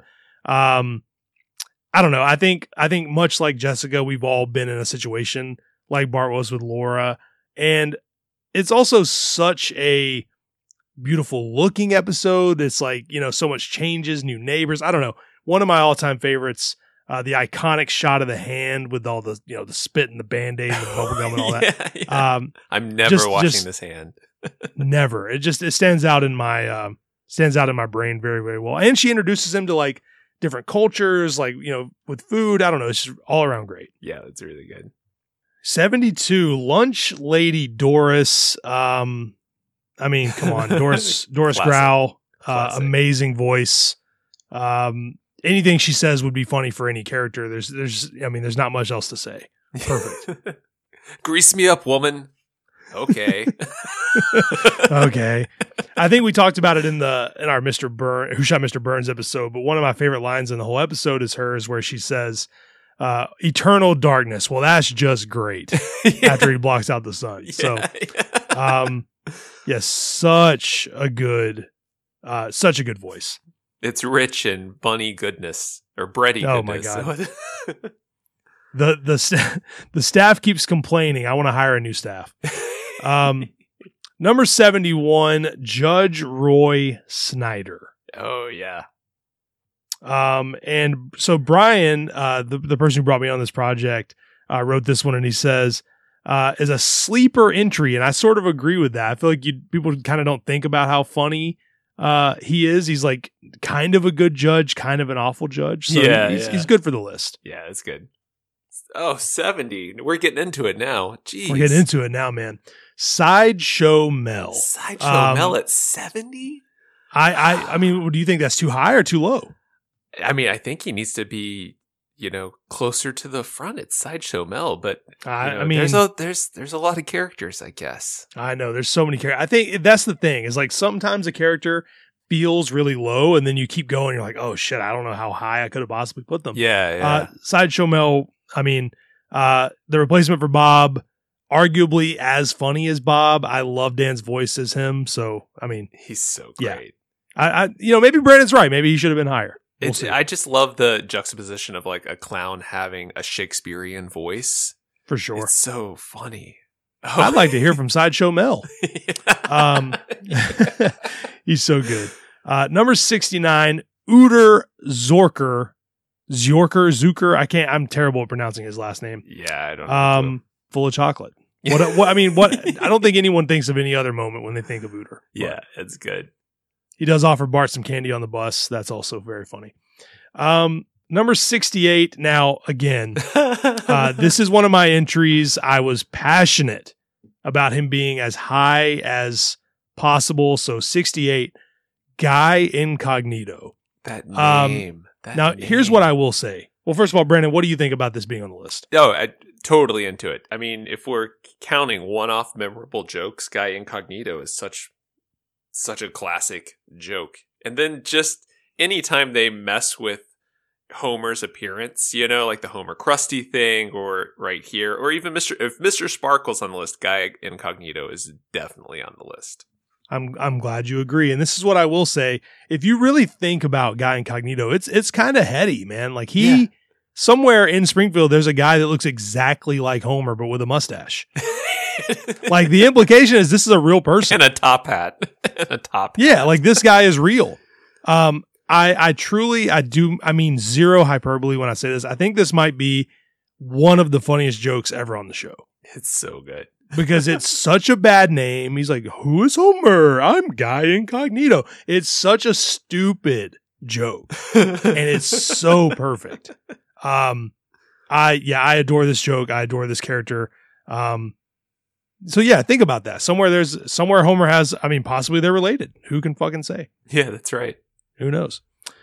I don't know. I think much like Jessica, we've all been in a situation like Bart was with Laura, and it's also such a beautiful looking episode. It's like, so much changes, new neighbors. I don't know. One of my all-time favorites, the iconic shot of the hand with all the, the spit and the Band-Aid and the bubblegum and all that. Yeah. I'm never watching this hand. Never. It stands out in my brain very, very well. And she introduces him to like different cultures, like, with food. I don't know. It's just all around great. Yeah, it's really good. 72, Lunch Lady Doris. I mean, come on. Doris Grau, amazing voice. Anything she says would be funny for any character. There's not much else to say. Perfect. Grease me up, woman. Okay. Okay. I think we talked about it in our Mr. Burns, Who Shot Mr. Burns episode, but one of my favorite lines in the whole episode is hers where she says, eternal darkness. Well, that's just great. After he blocks out the sun. Such a good voice. It's rich in bunny goodness or bready goodness. Oh my God. The staff keeps complaining. I want to hire a new staff. Number 71, Judge Roy Snyder. Oh yeah. And so Brian, the person who brought me on this project, wrote this one, and he says, is a sleeper entry. And I sort of agree with that. I feel like people kind of don't think about how funny he is. He's like kind of a good judge, kind of an awful judge. So he's good for the list. Yeah, it's good. Oh, 70. We're getting into it now. Jeez. We're getting into it now, man. Sideshow Mel. Sideshow Mel at 70? I mean, do you think that's too high or too low? I mean, I think he needs to be, closer to the front at Sideshow Mel, but I mean, there's a lot of characters, I guess. I know there's so many characters. I think that's the thing is like sometimes a character feels really low and then you keep going. You're like, oh shit, I don't know how high I could have possibly put them. Yeah. Sideshow Mel. I mean, the replacement for Bob, arguably as funny as Bob. I love Dan's voice as him. So, I mean, he's so great. Yeah. Maybe Brandon's right. Maybe he should have been higher. I just love the juxtaposition of like a clown having a Shakespearean voice. For sure. It's so funny. Oh. I'd like to hear from Sideshow Mel. He's so good. Number 69, Uter Zorker. Zucker. I'm terrible at pronouncing his last name. Yeah, I don't know. Full of chocolate. What I don't think anyone thinks of any other moment when they think of Uter. Yeah, it's good. He does offer Bart some candy on the bus. That's also very funny. Number 68. Now, again, this is one of my entries. I was passionate about him being as high as possible. So 68, Guy Incognito. That name. Here's what I will say. Well, first of all, Brandon, what do you think about this being on the list? Oh, totally into it. I mean, if we're counting one-off memorable jokes, Guy Incognito is such a classic joke. And then just anytime they mess with Homer's appearance, like the Homer Krusty thing, or right here, or even if Mr. Sparkle's on the list, Guy Incognito is definitely on the list. I'm glad you agree. And this is what I will say. If you really think about Guy Incognito, it's kind of heady, man. Like somewhere in Springfield, there's a guy that looks exactly like Homer, but with a mustache. Like the implication is this is a real person. And a top hat. Yeah, like this guy is real. I mean zero hyperbole when I say this. I think this might be one of the funniest jokes ever on the show. It's so good. Because it's such a bad name. He's like, who is Homer? I'm Guy Incognito. It's such a stupid joke. And it's so perfect. I adore this joke. I adore this character. So yeah, think about that. Somewhere Homer has, possibly they're related. Who can fucking say? Yeah, that's right. Who knows?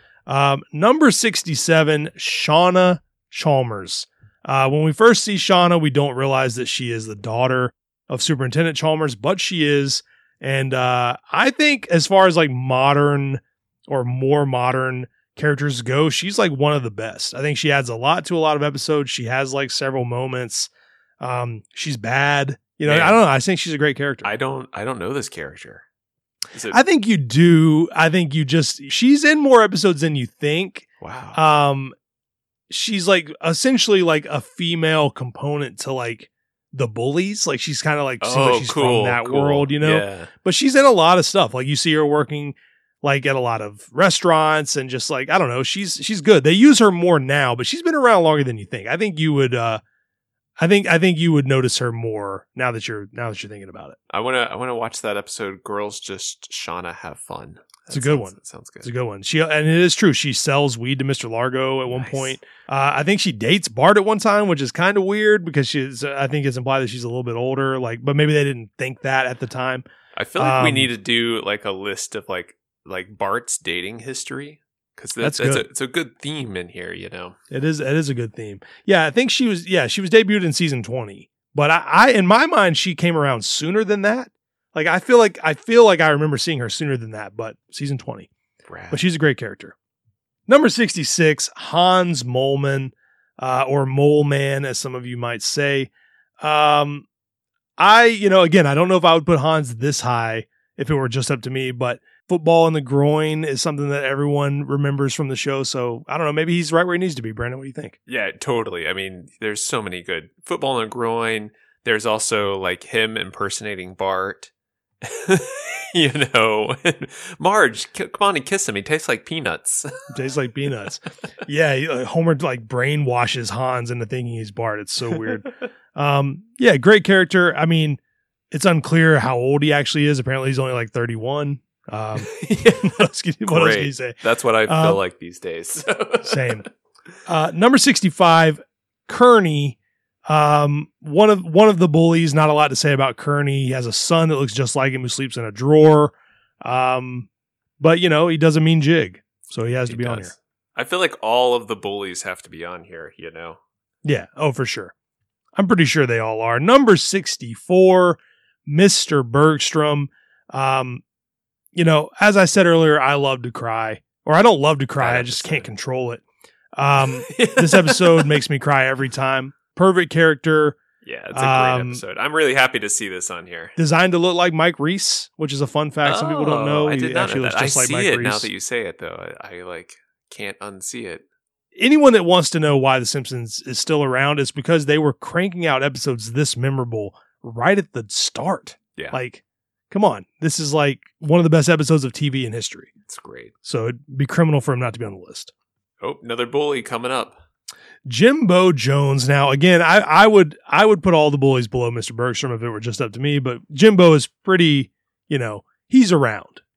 Number 67, Shauna Chalmers. When we first see Shauna, we don't realize that she is the daughter of Superintendent Chalmers, but she is. And I think as far as like modern or more modern characters go, she's like one of the best. I think she adds a lot to a lot of episodes. She has like several moments. She's bad. I don't know. I think she's a great character. I don't know this character. I think you do. I think she's in more episodes than you think. Wow. She's like essentially like a female component to like the Bullies. Like she's kind of like, she's from that world, Yeah. But she's in a lot of stuff. Like you see her working like at a lot of restaurants and just like, I don't know, she's good. They use her more now, but she's been around longer than you think. I think you would, I think you would notice her more now that you're thinking about it. I want to watch that episode. Girls Just Shauna Have Fun. It's a good one. That sounds good. It's a good one. And it is true. She sells weed to Mr. Largo at one point. I think she dates Bart at one time, which is kind of weird because I think it's implied that she's a little bit older. But maybe they didn't think that at the time. I feel like we need to do like a list of like Bart's dating history. Because it's a good theme in here, It is a good theme. Yeah, I think she was debuted in season 20. But I in my mind, she came around sooner than that. Like I feel like I remember seeing her sooner than that, but season 20. Brad. But she's a great character. Number 66, Hans Moleman, or Mole Man, as some of you might say. Again, I don't know if I would put Hans this high if it were just up to me, but football in the groin is something that everyone remembers from the show. So I don't know. Maybe he's right where he needs to be. Brandon, what do you think? Yeah, totally. I mean, there's so many good football in the groin. There's also like him impersonating Bart. Marge, come on and kiss him. He tastes like peanuts. Yeah, Homer like brainwashes Hans into thinking he's Bart. It's so weird. Yeah, great character. I mean, it's unclear how old he actually is. Apparently, he's only like 31. What else can you say? That's what I feel like these days. Same. Number 65, Kearney. One of the Bullies. Not a lot to say about Kearney. He has a son that looks just like him who sleeps in a drawer. But he does a mean jig, so he has to be on here. I feel like all of the Bullies have to be on here. Yeah. Oh, for sure. I'm pretty sure they all are. Number 64, Mr. Bergstrom. As I said earlier, I love to cry. Or I don't love to cry, I just can't control it. This episode makes me cry every time. Perfect character. Yeah, it's a great episode. I'm really happy to see this on here. Designed to look like Mike Reese, which is a fun fact. Some people don't know. I did not know that. Just I see it now that you say it, though. I can't unsee it. Anyone that wants to know why The Simpsons is still around is because they were cranking out episodes this memorable right at the start. Yeah. Like, come on. This is like one of the best episodes of TV in history. It's great. So it'd be criminal for him not to be on the list. Oh, another bully coming up. Jimbo Jones. Now, again, I would put all the bullies below Mr. Bergstrom if it were just up to me, but Jimbo is pretty, he's around.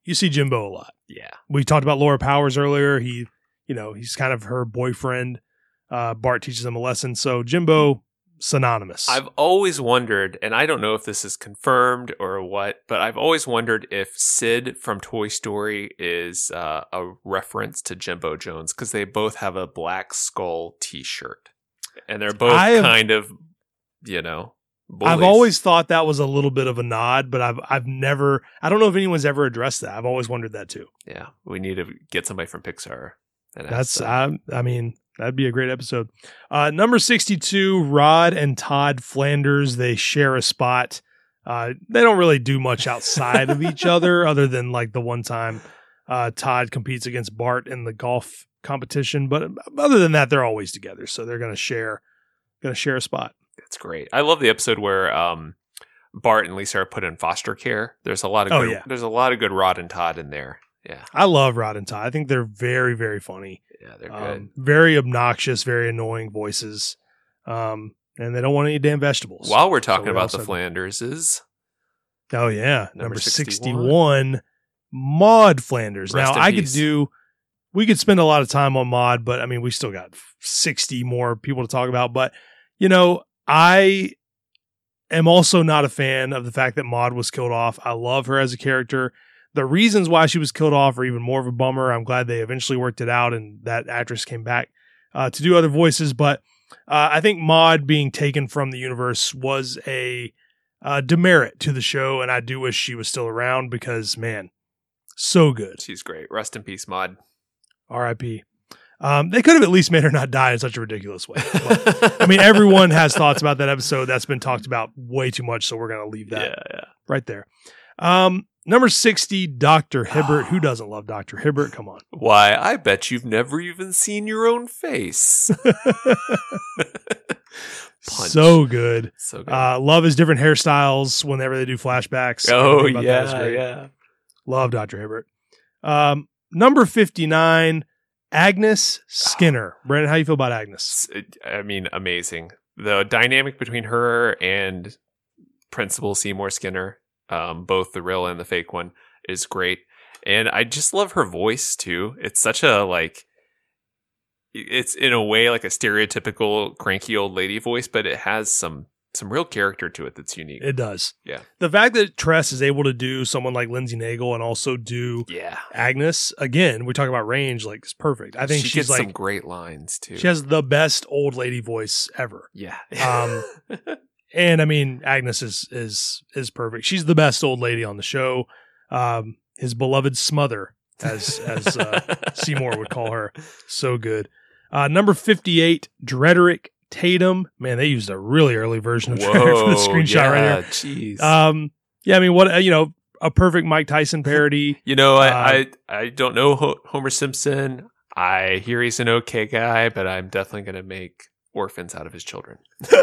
you see Jimbo a lot. Yeah. We talked about Laura Powers earlier. He's kind of her boyfriend. Bart teaches him a lesson. So Jimbo, synonymous. I've always wondered, and I don't know if this is confirmed or what, but I've always wondered if Sid from Toy Story is a reference to Jimbo Jones, because they both have a Black Skull t-shirt. And they're both kind of, bullies. I've always thought that was a little bit of a nod, but I've never, I don't know if anyone's ever addressed that. I've always wondered that too. Yeah. We need to get somebody from Pixar. And that'd be a great episode. Number 62, Rod and Todd Flanders. They share a spot. They don't really do much outside of each other than like the one time Todd competes against Bart in the golf competition. But other than that, they're always together. So they're going to share a spot. That's great. I love the episode where Bart and Lisa are put in foster care. There's a lot of there's a lot of good Rod and Todd in there. Yeah. I love Rod and Todd. I think they're very, very funny. Yeah, they're good. Very obnoxious, very annoying voices. And they don't want any damn vegetables. While we're talking about the Flanderses. Oh, yeah. Number 61, Maude Flanders. We could spend a lot of time on Maude, but I mean, we still got 60 more people to talk about. But, I am also not a fan of the fact that Maude was killed off. I love her as a character. The reasons why she was killed off are even more of a bummer. I'm glad they eventually worked it out and that actress came back to do other voices. But I think Maude being taken from the universe was a demerit to the show. And I do wish she was still around because, man, so good. She's great. Rest in peace, Maude. R.I.P. They could have at least made her not die in such a ridiculous way. But, I mean, everyone has thoughts about that episode. That's been talked about way too much. So we're going to leave that right there. Number 60, Dr. Hibbert. Who doesn't love Dr. Hibbert? Come on. Why, I bet you've never even seen your own face. So good. So good. Love his different hairstyles whenever they do flashbacks. Oh, yeah. Love Dr. Hibbert. Number 59, Agnes Skinner. Brandon, how do you feel about Agnes? I mean, amazing. The dynamic between her and Principal Seymour Skinner, both the real and the fake one, is great. And I just love her voice too. It's such a it's in a way like a stereotypical cranky old lady voice, but it has some real character to it that's unique. It does. Yeah. The fact that Tress is able to do someone like Lindsay Naegle and also do Agnes, again, we talk about range, it's perfect. I think she she's gets some great lines too. She has the best old lady voice ever. Yeah. And I mean, Agnes is perfect. She's the best old lady on the show. His beloved smother, as Seymour would call her. So good. Number 58, Drederick Tatum. Man, they used a really early version of Drederick for the screenshot right here. Jeez. I mean, what a perfect Mike Tyson parody. I don't know Homer Simpson. I hear he's an okay guy, but I'm definitely going to make orphans out of his children.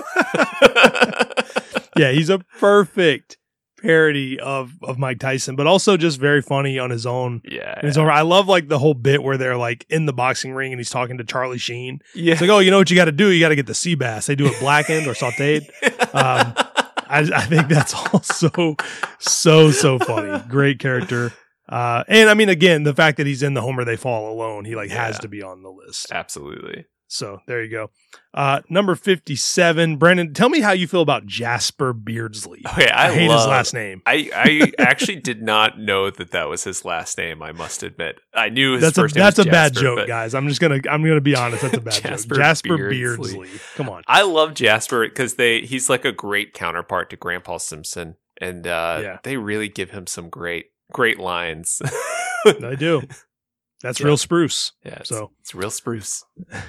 Yeah, he's a perfect parody of Mike Tyson, but also just very funny on his own. Yeah. I love the whole bit where they're in the boxing ring and he's talking to Charlie Sheen. Yeah. It's you know what you got to do? You got to get the sea bass. They do it blackened or sauteed. I think that's also so funny. Great character. And I mean, again, the fact that he's in the Homer They Fall Alone, he has to be on the list. Absolutely. So there you go. Number 57, Brandon, tell me how you feel about Jasper Beardsley. Okay, I hate his last name. I actually did not know that was his last name. I must admit, I knew his first name. That's was a Jasper, bad joke, guys. I'm gonna be honest. That's a bad joke. Jasper Beardsley. Come on. I love Jasper because he's like a great counterpart to Grandpa Simpson, and they really give him some great lines. They do. That's real spruce. Yeah, it's real spruce.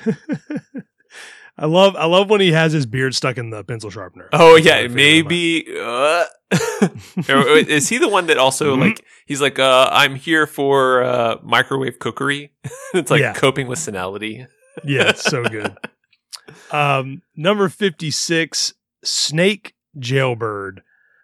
I love when he has his beard stuck in the pencil sharpener. Oh yeah, maybe. Is he the one that also he's I'm here for microwave cookery? It's coping with senility. Yeah, it's so good. Number 56, Snake Jailbird.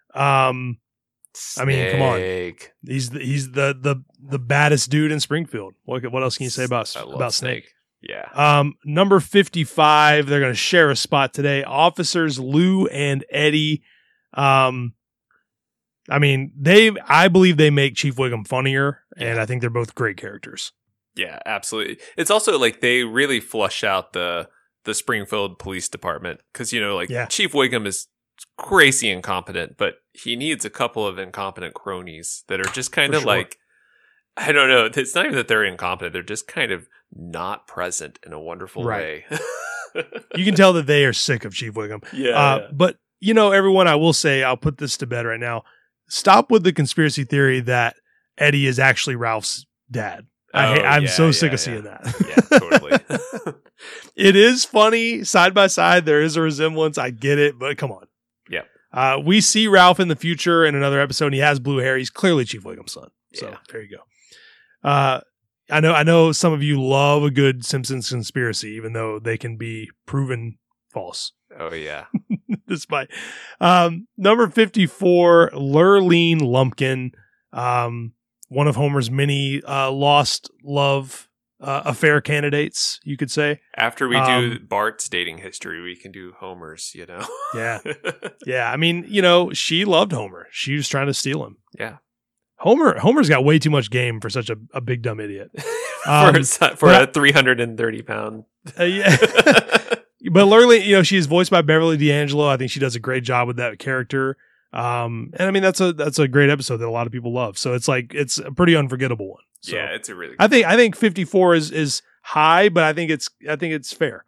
I mean, come on. He's the baddest dude in Springfield. What else can you say about Snake? Yeah. Number 55, they're going to share a spot today. Officers Lou and Eddie. I mean, I believe they make Chief Wiggum funnier, and I think they're both great characters. Yeah, absolutely. It's also like they really flush out the Springfield Police Department because, Chief Wiggum is crazy incompetent, but he needs a couple of incompetent cronies that are just kind of like, I don't know. It's not even that they're incompetent. They're just kind of not present in a wonderful way. You can tell that they are sick of Chief Wiggum. Yeah. But, everyone, I will say, I'll put this to bed right now. Stop with the conspiracy theory that Eddie is actually Ralph's dad. I'm so sick of seeing that. Yeah, totally. It is funny side by side. There is a resemblance. I get it, but come on. Yeah. We see Ralph in the future in another episode. And he has blue hair. He's clearly Chief Wiggum's son. So there you go. I know some of you love a good Simpsons conspiracy, even though they can be proven false. Oh yeah. Despite number 54, Lurleen Lumpkin, one of Homer's many lost love affair candidates, you could say. After we do Bart's dating history, we can do Homer's, Yeah. Yeah. I mean, she loved Homer. She was trying to steal him. Yeah. Homer's got way too much game for such a big dumb idiot. for a 330 pound. Yeah. But Lurleen, she's voiced by Beverly D'Angelo. I think she does a great job with that character. And I mean, that's a great episode that a lot of people love. So it's a pretty unforgettable one. So yeah, it's a really good I think 54 is high, but I think it's fair.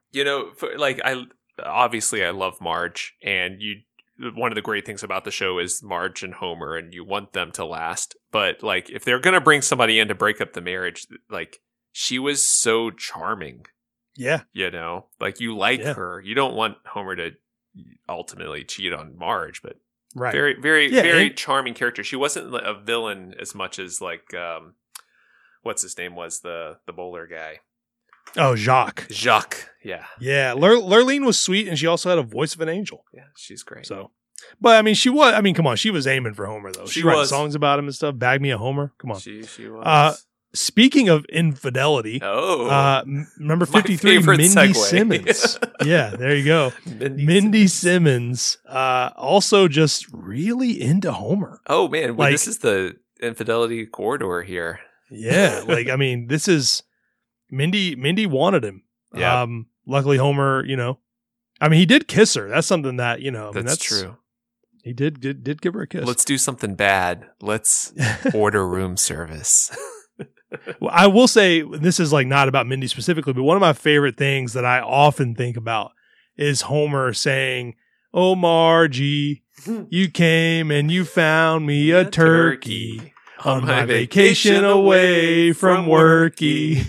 I love Marge, and one of the great things about the show is Marge and Homer, and you want them to last. But if they're going to bring somebody in to break up the marriage, she was so charming. Yeah. You like her. You don't want Homer to ultimately cheat on Marge, but right. Very, very, very charming character. She wasn't a villain as much as what's his name was the bowler guy. Oh, Jacques. Yeah. Yeah. Lurleen was sweet, and she also had a voice of an angel. Yeah, she's great. So, but I mean, come on, she was aiming for Homer though. She wrote songs about him and stuff. Bag Me a Homer. Come on. She was. Speaking of infidelity, number 53, Mindy segue. Simmons. Yeah, there you go. Mindy Simmons, also just really into Homer. Oh man, this is the infidelity corridor here. Yeah, I mean, this is Mindy wanted him. Yeah. Luckily, Homer, I mean, he did kiss her. That's something that that's true. He did give her a kiss. Let's do something bad. Let's order room service. Well, I will say this is not about Mindy specifically, but one of my favorite things that I often think about is Homer saying, "Oh, Margie, you came and you found me a turkey on my vacation away from worky."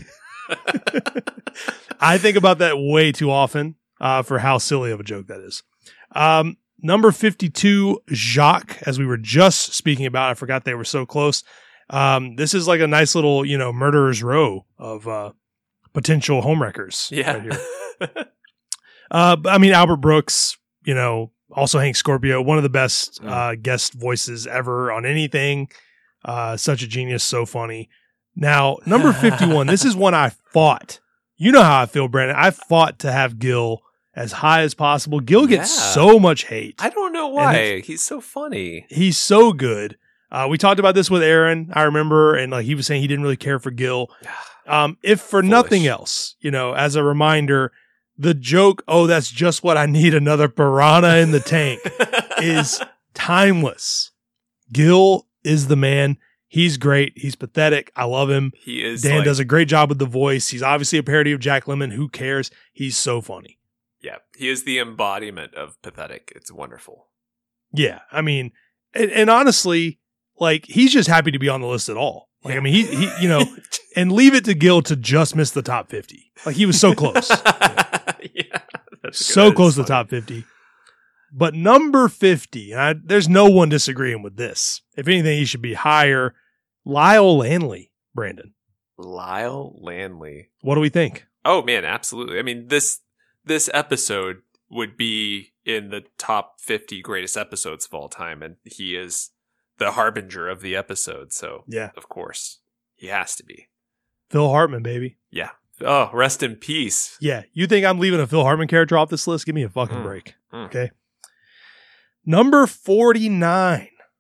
I think about that way too often for how silly of a joke that is. Number 52, Jacques, as we were just speaking about. I forgot they were so close. This is a nice little, murderer's row of potential homewreckers. Yeah. Right here. I mean, Albert Brooks, also Hank Scorpio, one of the best guest voices ever on anything. Such a genius, so funny. Now, number 51, this is one I fought. You know how I feel, Brandon. I fought to have Gil as high as possible. Gil gets so much hate. I don't know why. He's so funny. He's so good. We talked about this with Aaron, I remember, and he was saying he didn't really care for Gil. If for nothing else, as a reminder, the joke, "Oh, that's just what I need, another piranha in the tank," is timeless. Gil is the man. He's great. He's pathetic. I love him. He is. Dan does a great job with the voice. He's obviously a parody of Jack Lemmon. Who cares? He's so funny. Yeah, he is the embodiment of pathetic. It's wonderful. Yeah, I mean, and honestly, he's just happy to be on the list at all. I mean, he and leave it to Gil to just miss the top 50. He was so close. Yeah, so close to the top 50. But number 50, and there's no one disagreeing with this. If anything, he should be higher. Lyle Lanley, Brandon. Lyle Lanley. What do we think? Oh man, absolutely. I mean, this episode would be in the top 50 greatest episodes of all time, and he is the harbinger of the episode. So, yeah, of course, he has to be. Phil Hartman, baby. Yeah. Oh, rest in peace. Yeah. You think I'm leaving a Phil Hartman character off this list? Give me a fucking break. Okay. Number 49,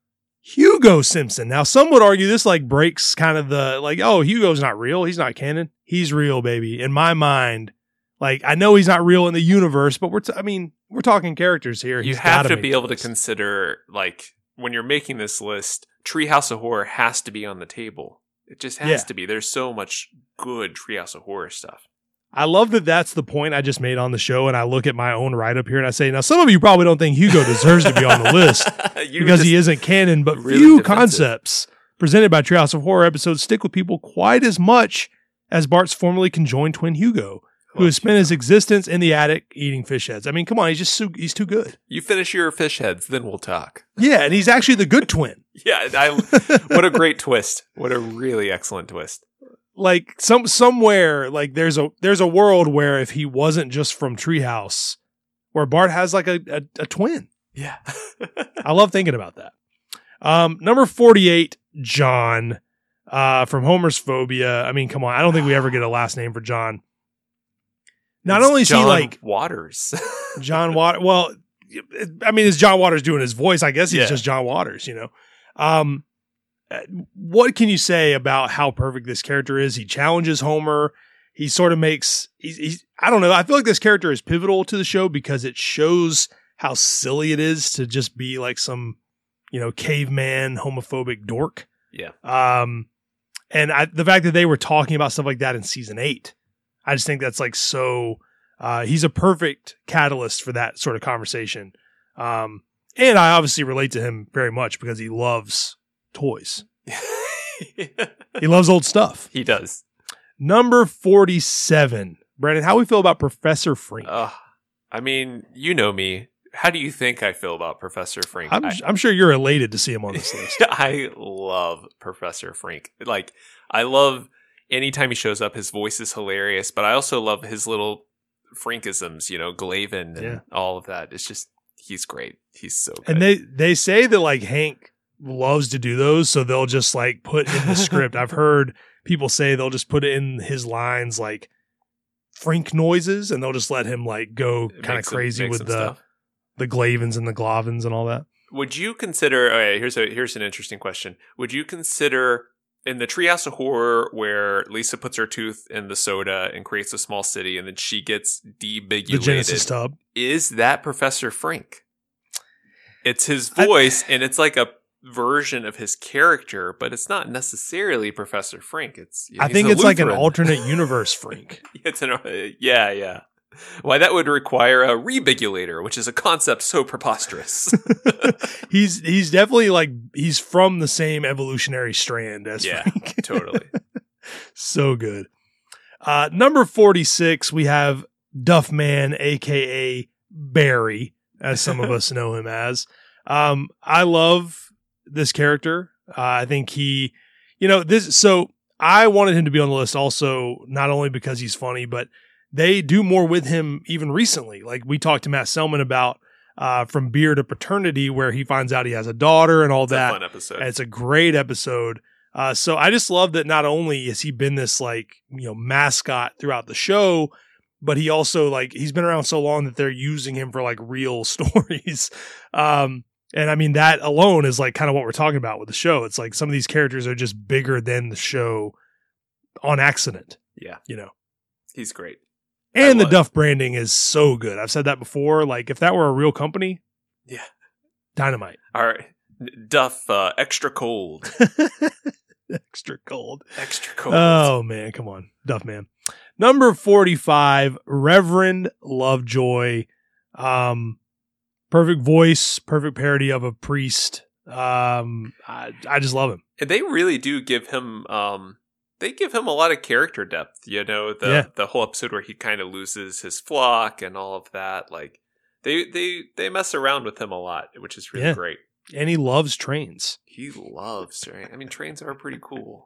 Hugo Simpson. Now, some would argue this like breaks kind of the like, oh, Hugo's not real. He's not canon. He's real, baby. In my mind, like I know he's not real in the universe, but we're talking characters here. You have to be able to consider like when you're making this list, Treehouse of Horror has to be on the table. It just has to be. There's so much good Treehouse of Horror stuff. I love that that's the point I just made on the show, and I look at my own write-up here and I say, now some of you probably don't think Hugo deserves to be on the list because he isn't canon, but really few concepts presented by Treehouse of Horror episodes stick with people quite as much as Bart's formerly conjoined twin Hugo, who has spent his existence in the attic eating fish heads. I mean, come on, he's too good. You finish your fish heads, then we'll talk. Yeah, and he's actually the good twin. Yeah, what a great twist. What a really excellent twist. Like somewhere, like there's a world where if he wasn't just from Treehouse, where Bart has like a twin. Yeah. I love thinking about that. Number 48, John, from Homer's Phobia. I mean, come on. I don't think we ever get a last name for John. Not only is he like Waters. John Waters. Well, I mean, is John Waters doing his voice? I guess he's just John Waters, you know. What can you say about how perfect this character is? He challenges Homer. He sort of makes, I don't know. I feel like this character is pivotal to the show because it shows how silly it is to just be like some, you know, caveman homophobic dork. Yeah. And the fact that they were talking about stuff like that in season 8, I just think that's like so, he's a perfect catalyst for that sort of conversation. And I obviously relate to him very much because he loves toys. He loves old stuff. He does. Number 47. Brandon, how we feel about Professor Frink? I mean, you know me. How do you think I feel about Professor Frink? I'm sure you're elated to see him on this list. I love Professor Frink. Like, I love anytime he shows up, his voice is hilarious, but I also love his little Frinkisms, you know, Glavin and all of that. It's just, he's great. He's so good. And they say that like Hank loves to do those, so they'll just like put in the script. I've heard people say they'll just put in his lines like Frink noises, and they'll just let him like go kind of crazy with the Glavins and the Glavins and all that. Would you consider? Okay, here's an interesting question. Would you consider in the Treehouse of Horror where Lisa puts her tooth in the soda and creates a small city, and then she gets debigulated? The Genesis tub. Is that Professor Frink? It's his voice, and it's like a version of his character, but it's not necessarily Professor Frink. I think it's like an alternate universe Frink. Yeah. Why, that would require a rebigulator, which is a concept so preposterous. He's definitely like he's from the same evolutionary strand as Frink. Totally. So good. Number 46, we have Duffman, aka Barry, as some of us know him as. I love this character. I think he, you know, so I wanted him to be on the list also, not only because he's funny, but they do more with him even recently. Like we talked to Matt Selman about From Beer to Paternity, where he finds out he has a daughter and all that. It's a fun episode. And it's a great episode. So I just love that not only has he been this like, you know, mascot throughout the show, but he also like, he's been around so long that they're using him for like real stories. And I mean, that alone is like kind of what we're talking about with the show. It's like some of these characters are just bigger than the show on accident. Yeah. You know, he's great. And the Duff branding is so good. I've said that before. Like if that were a real company. Yeah. Dynamite. All right. Duff, extra cold. Extra cold. Extra cold. Oh man. Come on. Duff man. Number 45, Reverend Lovejoy. Perfect voice, perfect parody of a priest. I just love him. And they really do give him they give him a lot of character depth, you know, the whole episode where he kind of loses his flock and all of that. Like they mess around with him a lot, which is really great. And he loves trains. He loves trains. I mean, trains are pretty cool.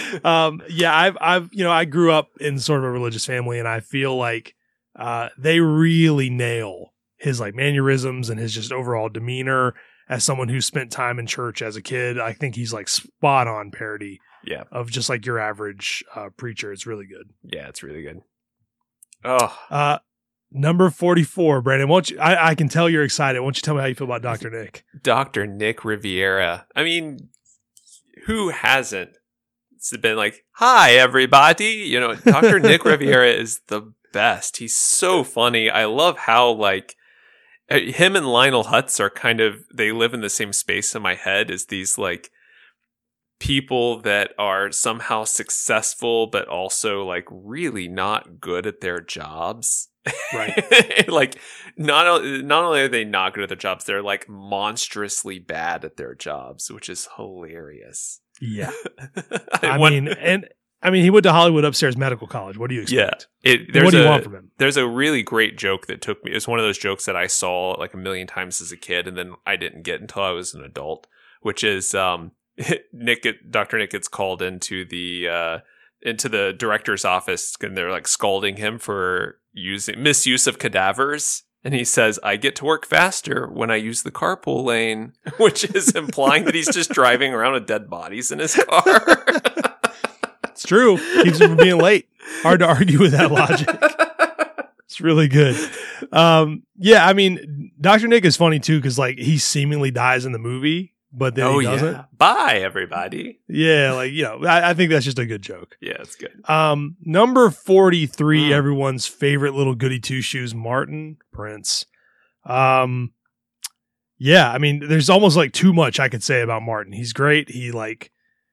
I've you know, I grew up in sort of a religious family, and I feel like they really nail his like mannerisms and his just overall demeanor as someone who spent time in church as a kid. I think he's like spot on parody of just like your average preacher. It's really good. Yeah, it's really good. Oh, Number 44, Brandon. Won't you? I can tell you're excited. Won't you tell me how you feel about Dr. Nick? Dr. Nick Riviera. I mean, who hasn't been like, hi, everybody? Dr. Nick Riviera is the best. He's so funny. I love how, like, him and Lionel Hutz are they live in the same space in my head as these, like, people that are somehow successful, but also, like, really not good at their jobs. Right. Like, not only are they not good at their jobs, they're, like, monstrously bad at their jobs, which is hilarious. Yeah. I mean, he went to Hollywood Upstairs Medical College. What do you expect? Yeah. What do you want from him? There's a really great joke that took me. It's one of those jokes that I saw like a million times as a kid, and then I didn't get until I was an adult, which is Dr. Nick gets called into the director's office, and they're like scalding him for misuse of cadavers. And he says, I get to work faster when I use the carpool lane, which is implying that he's just driving around with dead bodies in his car. It's true. Keeps him from being late. Hard to argue with that logic. It's really good. Yeah, I mean, Dr. Nick is funny too, because like he seemingly dies in the movie, but then he doesn't. Yeah. Bye, everybody. Yeah, like, I think that's just a good joke. Yeah, it's good. Number 43, everyone's favorite little goody two shoes, Martin Prince. Yeah, I mean, there's almost like too much I could say about Martin. He's great. He like,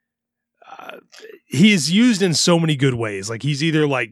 he's used in so many good ways. Like he's either like,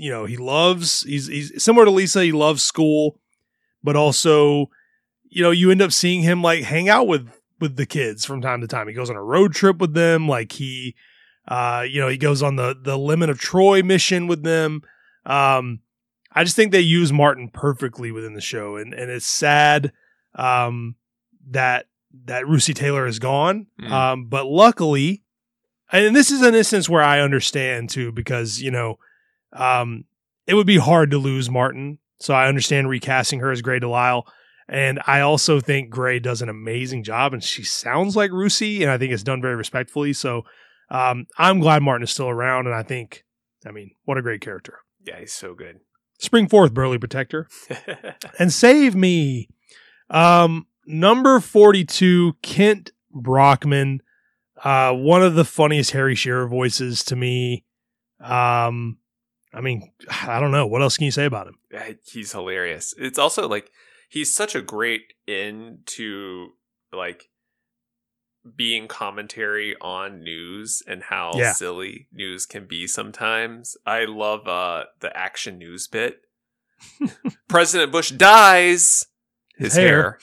he's similar to Lisa. He loves school, but also, you end up seeing him like hang out with the kids from time to time. He goes on a road trip with them. Like he goes on the Lemon of Troy mission with them. I just think they use Martin perfectly within the show. And it's sad, that Russi Taylor is gone. But luckily, and this is an instance where I understand too, because, it would be hard to lose Martin. So I understand recasting her as Grey DeLisle. And I also think Grey does an amazing job, and she sounds like Russi, and I think it's done very respectfully. So I'm glad Martin is still around, and I mean, what a great character. Yeah, he's so good. Spring forth, Burly Protector. And save me. Number 42, Kent Brockman. One of the funniest Harry Shearer voices to me. I mean, I don't know. What else can you say about him? He's hilarious. It's also like, he's such a great into like being commentary on news and how silly news can be sometimes. I love the action news bit. President Bush dies. His hair.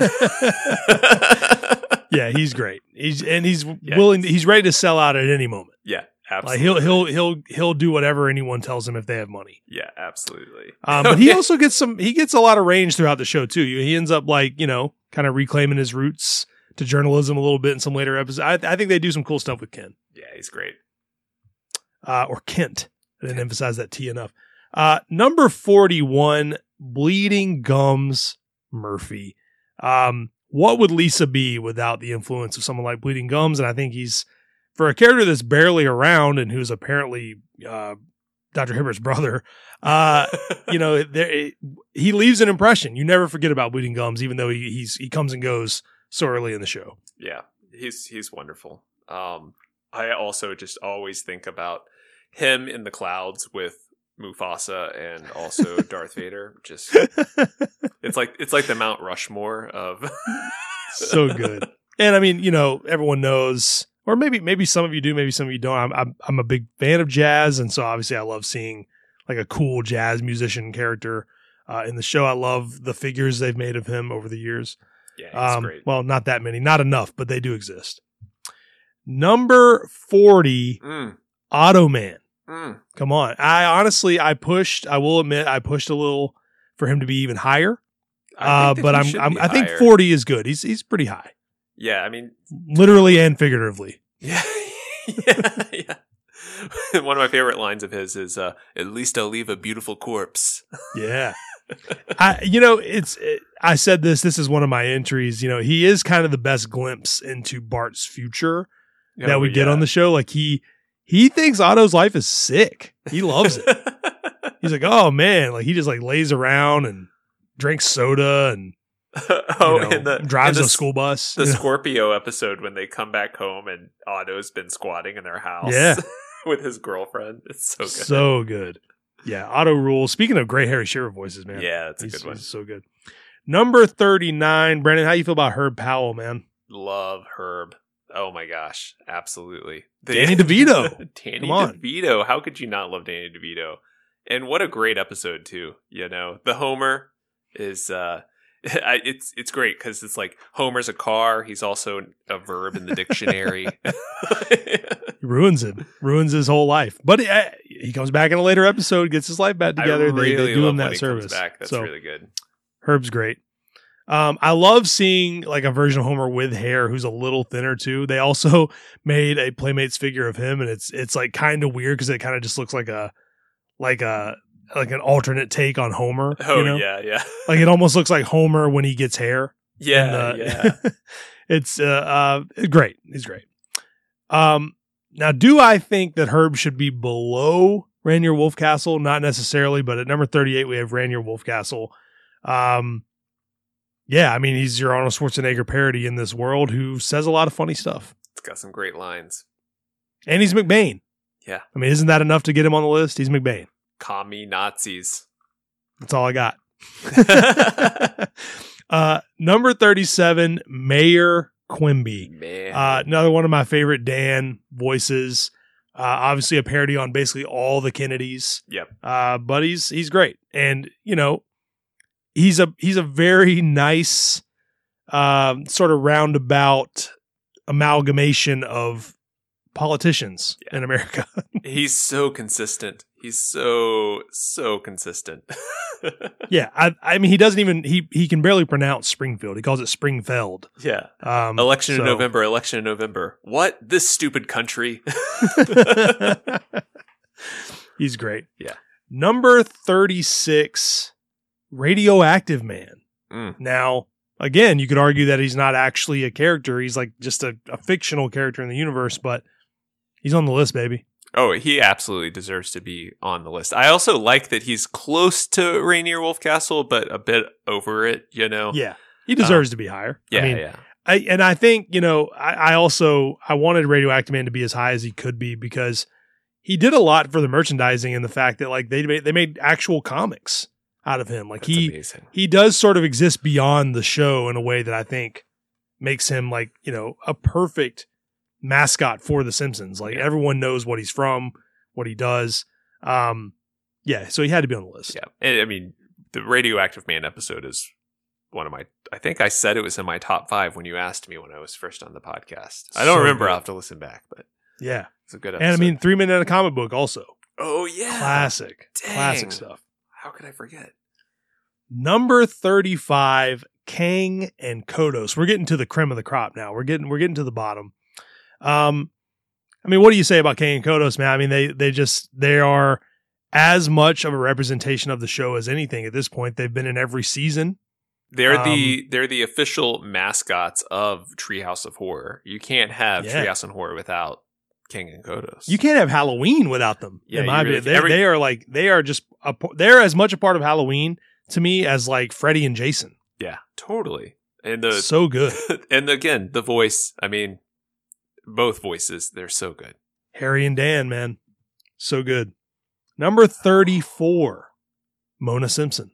Yeah, he's great. He's willing. He's ready to sell out at any moment. Yeah, absolutely. Like he'll do whatever anyone tells him if they have money. Yeah, absolutely. But he also gets a lot of range throughout the show too. He ends up like, kind of reclaiming his roots to journalism a little bit in some later episodes. I think they do some cool stuff with Ken. Yeah, he's great. Or Kent. I didn't emphasize that T enough. Number 41, Bleeding Gums Murphy. What would Lisa be without the influence of someone like Bleeding Gums? And I think he's, for a character that's barely around and who's apparently Dr. Hibbert's brother, he leaves an impression. You never forget about Bleeding Gums, even though he comes and goes so early in the show. Yeah, he's wonderful. I also just always think about him in the clouds with Mufasa and also Darth Vader. Just it's like the Mount Rushmore of so good. And I mean, everyone knows, or maybe some of you do, maybe some of you don't. I'm a big fan of jazz, and so obviously I love seeing like a cool jazz musician character in the show. I love the figures they've made of him over the years. Yeah, he's great. Well, not that many, not enough, but they do exist. Number 40, Automan. Come on. I will admit I pushed a little for him to be even higher. I think 40 is good. He's pretty high. Yeah, I mean, literally and figuratively. Yeah. Yeah. One of my favorite lines of his is at least I'll leave a beautiful corpse. Yeah. I said this is one of my entries. He is kind of the best glimpse into Bart's future that we get on the show. Like he thinks Otto's life is sick. He loves it. He's like, oh man, like he just like lays around and drinks soda and drives a school bus. The Scorpio episode when they come back home and Otto's been squatting in their house with his girlfriend. It's so good. So good. Yeah, Otto rules. Speaking of great Harry Shearer voices, man. Yeah, that's a good one. He's so good. Number 39, Brandon, how you feel about Herb Powell, man? Love Herb. Oh my gosh, absolutely. Danny DeVito. Danny DeVito. How could you not love Danny DeVito? And what a great episode too. The Homer is it's great because it's like Homer's a car. He's also a verb in the dictionary. He ruins his whole life. But he comes back in a later episode, gets his life back together. They do him that service. That's really good. Herb's great. I love seeing like a version of Homer with hair who's a little thinner too. They also made a Playmates figure of him, and it's like kind of weird because it kind of just looks like an alternate take on Homer. Oh, yeah. Like it almost looks like Homer when he gets hair. Yeah. It's great. He's great. Now, do I think that Herb should be below Rainier Wolfcastle? Not necessarily, but at number 38, we have Rainier Wolfcastle. Yeah, I mean, he's your Arnold Schwarzenegger parody in this world who says a lot of funny stuff. It's got some great lines. And he's McBain. Yeah. I mean, isn't that enough to get him on the list? He's McBain. Commie Nazis. That's all I got. Number 37, Mayor Quimby. Another one of my favorite Dan voices. Obviously a parody on basically all the Kennedys. Yep. But he's great. And, he's a very nice sort of roundabout amalgamation of politicians in America. He's so consistent. He's so consistent. Yeah, I mean, he doesn't even he can barely pronounce Springfield. He calls it Springfeld. Yeah. Election in November. What? This stupid country. He's great. Yeah. Number 36, Radioactive Man. Now, again, you could argue that he's not actually a character. He's like just a fictional character in the universe, but he's on the list, baby. Oh, he absolutely deserves to be on the list. I also like that he's close to Rainier Wolfcastle, but a bit over it, Yeah, he deserves to be higher. Yeah, I mean, I think, I wanted Radioactive Man to be as high as he could be because he did a lot for the merchandising and the fact that like they made actual comics out of him. Like he does sort of exist beyond the show in a way that I think makes him like, a perfect mascot for The Simpsons. Like everyone knows what he's from, what he does. So he had to be on the list. Yeah. I mean, the Radioactive Man episode is one of I think I said it was in my top 5 when you asked me when I was first on the podcast. I don't remember. Good. I'll have to listen back, but yeah, it's a good episode. And I mean, 3 Men and a Comic Book also. Oh yeah. Classic stuff. How could I forget? Number 35, Kang and Kodos. We're getting to the creme of the crop now. We're getting to the bottom. I mean, what do you say about Kang and Kodos, man? I mean, they are as much of a representation of the show as anything at this point. They've been in every season. They're the official mascots of Treehouse of Horror. You can't have Treehouse of Horror without Kang and Kodos. You can't have Halloween without them. Yeah, in my opinion. They're as much a part of Halloween to me as like Freddy and Jason. Yeah, totally. And so good. And again, the voice. I mean, both voices, they're so good. Harry and Dan, man. So good. Number 34, Mona Simpson.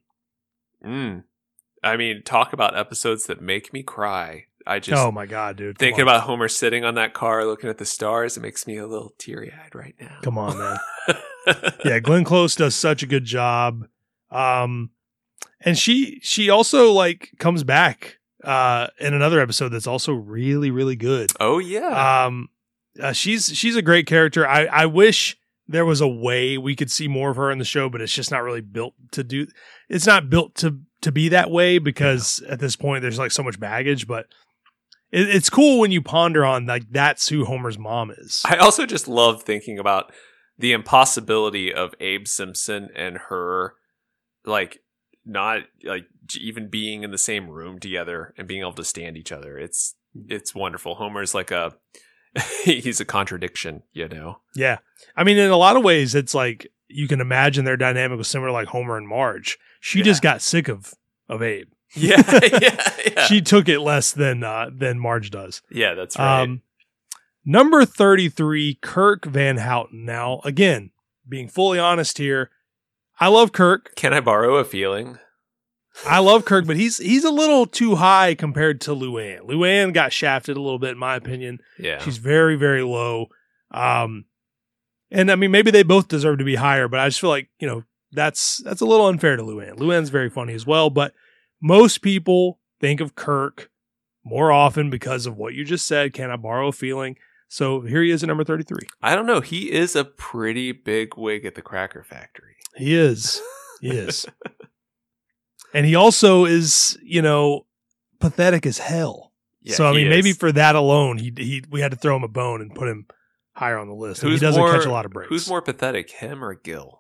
I mean, talk about episodes that make me cry. Oh my God, dude. Thinking about Homer sitting on that car looking at the stars, it makes me a little teary-eyed right now. Come on, man. Yeah, Glenn Close does such a good job. And she also like comes back in another episode that's also really, really good. Oh yeah. She's a great character. I wish there was a way we could see more of her in the show, but it's just not really built to do. It's not built to be that way because at this point there's like so much baggage, but it's cool when you ponder on like that's who Homer's mom is. I also just love thinking about the impossibility of Abe Simpson and her like not like even being in the same room together and being able to stand each other. It's wonderful. Homer's like he's a contradiction, Yeah. I mean, in a lot of ways, it's like, you can imagine their dynamic was similar like Homer and Marge. She just got sick of Abe. Yeah. She took it less than Marge does. Yeah, that's right. Number 33, Kirk Van Houten. Now, again, being fully honest here, I love Kirk. Can I borrow a feeling? I love Kirk, but he's a little too high compared to Luann. Luann got shafted a little bit, in my opinion. Yeah. She's very, very low. And I mean, maybe they both deserve to be higher, but I just feel like, that's a little unfair to Luann. Luann's very funny as well, but most people think of Kirk more often because of what you just said. Can I borrow a feeling? So here he is at number 33. I don't know. He is a pretty big wig at the Cracker Factory. He is. He is. And he also is, pathetic as hell. Yeah, so, I mean, maybe for that alone, we had to throw him a bone and put him higher on the list. He doesn't catch a lot of breaks. Who's more pathetic, him or Gil?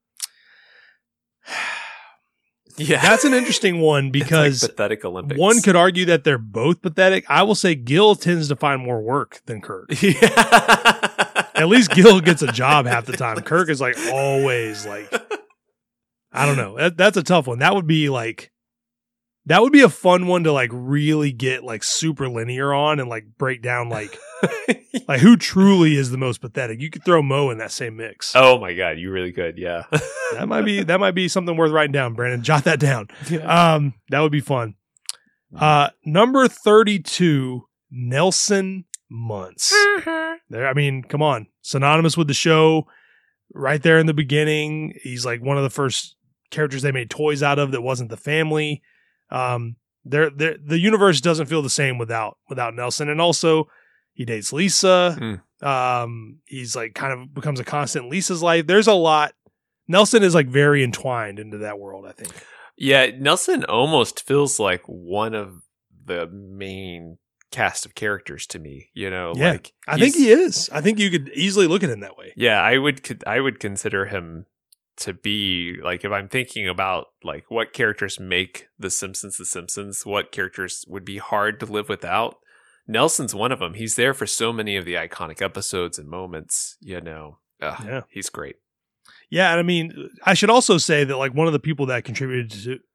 Yeah, that's an interesting one because like pathetic Olympics. One could argue that they're both pathetic. I will say Gil tends to find more work than Kirk. Yeah. At least Gil gets a job half the time. Kirk is like always like, I don't know. That's a tough one. That would be a fun one to like really get like super linear on and like break down like who truly is the most pathetic. You could throw Mo in that same mix. Oh my God, you really could. Yeah. that might be something worth writing down, Brandon. Jot that down. Yeah. That would be fun. Number 32, Nelson Muntz. There, I mean, come on. Synonymous with the show right there in the beginning. He's like one of the first characters they made toys out of that wasn't the family. The universe doesn't feel the same without Nelson. And also he dates Lisa. He's like kind of becomes a constant in Lisa's life. There's a lot. Nelson is like very entwined into that world, I think. Yeah. Nelson almost feels like one of the main cast of characters to me, Yeah, like I think he is. I think you could easily look at him that way. Yeah. I would consider him to be like, if I'm thinking about like what characters make The Simpsons, what characters would be hard to live without, Nelson's one of them. He's there for so many of the iconic episodes and moments, yeah, he's great. Yeah. And I mean, I should also say that like one of the people that contributed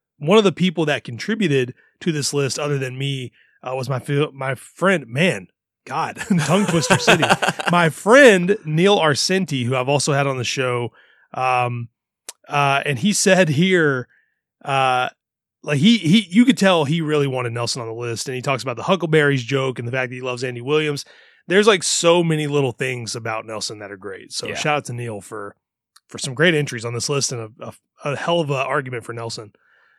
to this list other than me was my friend, tongue twister city. My friend Neil Arcenti, who I've also had on the show. And he said here, like you could tell he really wanted Nelson on the list. And he talks about the Huckleberries joke and the fact that he loves Andy Williams. There's like so many little things about Nelson that are great. So shout out to Neil for some great entries on this list and a hell of an argument for Nelson.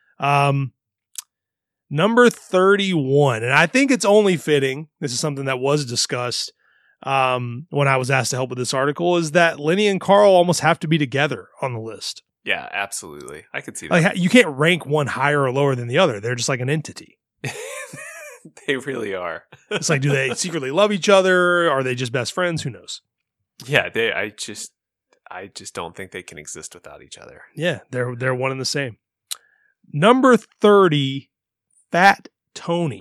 Number 31, and I think it's only fitting. This is something that was discussed when I was asked to help with this article, is that Lenny and Carl almost have to be together on the list. Yeah, absolutely. I could see that. Like, you can't rank one higher or lower than the other. They're just like an entity. They really are. It's like, do they secretly love each other? Are they just best friends? Who knows? Yeah, I just don't think they can exist without each other. Yeah, they're one and the same. Number 30, Fat Tony.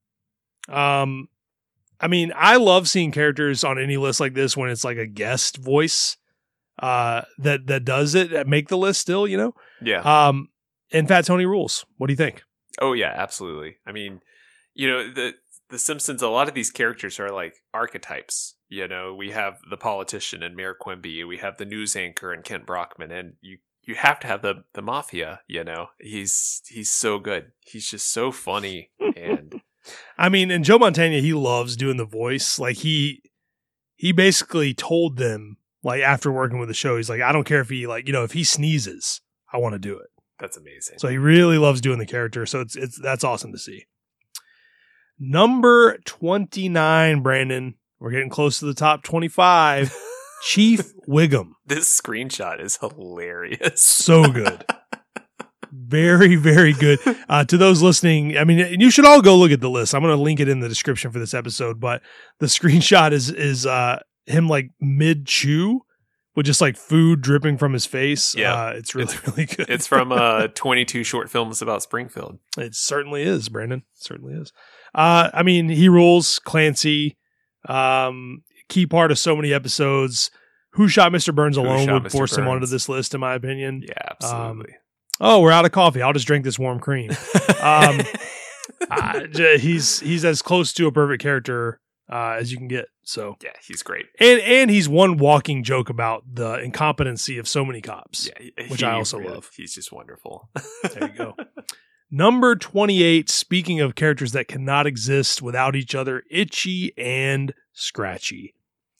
I mean, I love seeing characters on any list like this when it's like a guest voice that does it, that make the list still, Yeah. And Fat Tony rules. What do you think? Oh, yeah, absolutely. I mean, the Simpsons, a lot of these characters are like archetypes. We have the politician and Mayor Quimby. We have the news anchor and Kent Brockman. And you have to have the mafia, He's so good. He's just so funny. And I mean, and Joe Montana, he loves doing the voice. Like he basically told them, like after working with the show, he's like, I don't care if he if he sneezes, I want to do it. That's amazing. So he really loves doing the character. So that's awesome to see. Number 29, Brandon. We're getting close to the top 25. Chief Wiggum. This screenshot is hilarious. So good. Very, very good. To those listening, I mean, you should all go look at the list. I'm going to link it in the description for this episode, but the screenshot is him like mid-chew with just like food dripping from his face. Yeah. It's really good. It's from 22 short films about Springfield. It certainly is, Brandon. It certainly is. I mean, he rules. Clancy, key part of so many episodes. Who Shot Mr. Burns alone would force him onto this list, in my opinion. Yeah, absolutely. We're out of coffee. I'll just drink this warm cream. He's as close to a perfect character as you can get. So yeah, he's great. And he's one walking joke about the incompetency of so many cops, which I also love. He's just wonderful. There you go. Number 28, speaking of characters that cannot exist without each other, Itchy and Scratchy.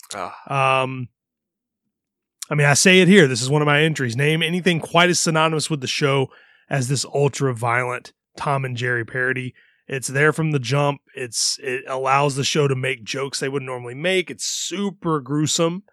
I mean, I say it here. This is one of my entries. Name anything quite as synonymous with the show as this ultra-violent Tom and Jerry parody. It's there from the jump. It allows the show to make jokes they wouldn't normally make. It's super gruesome.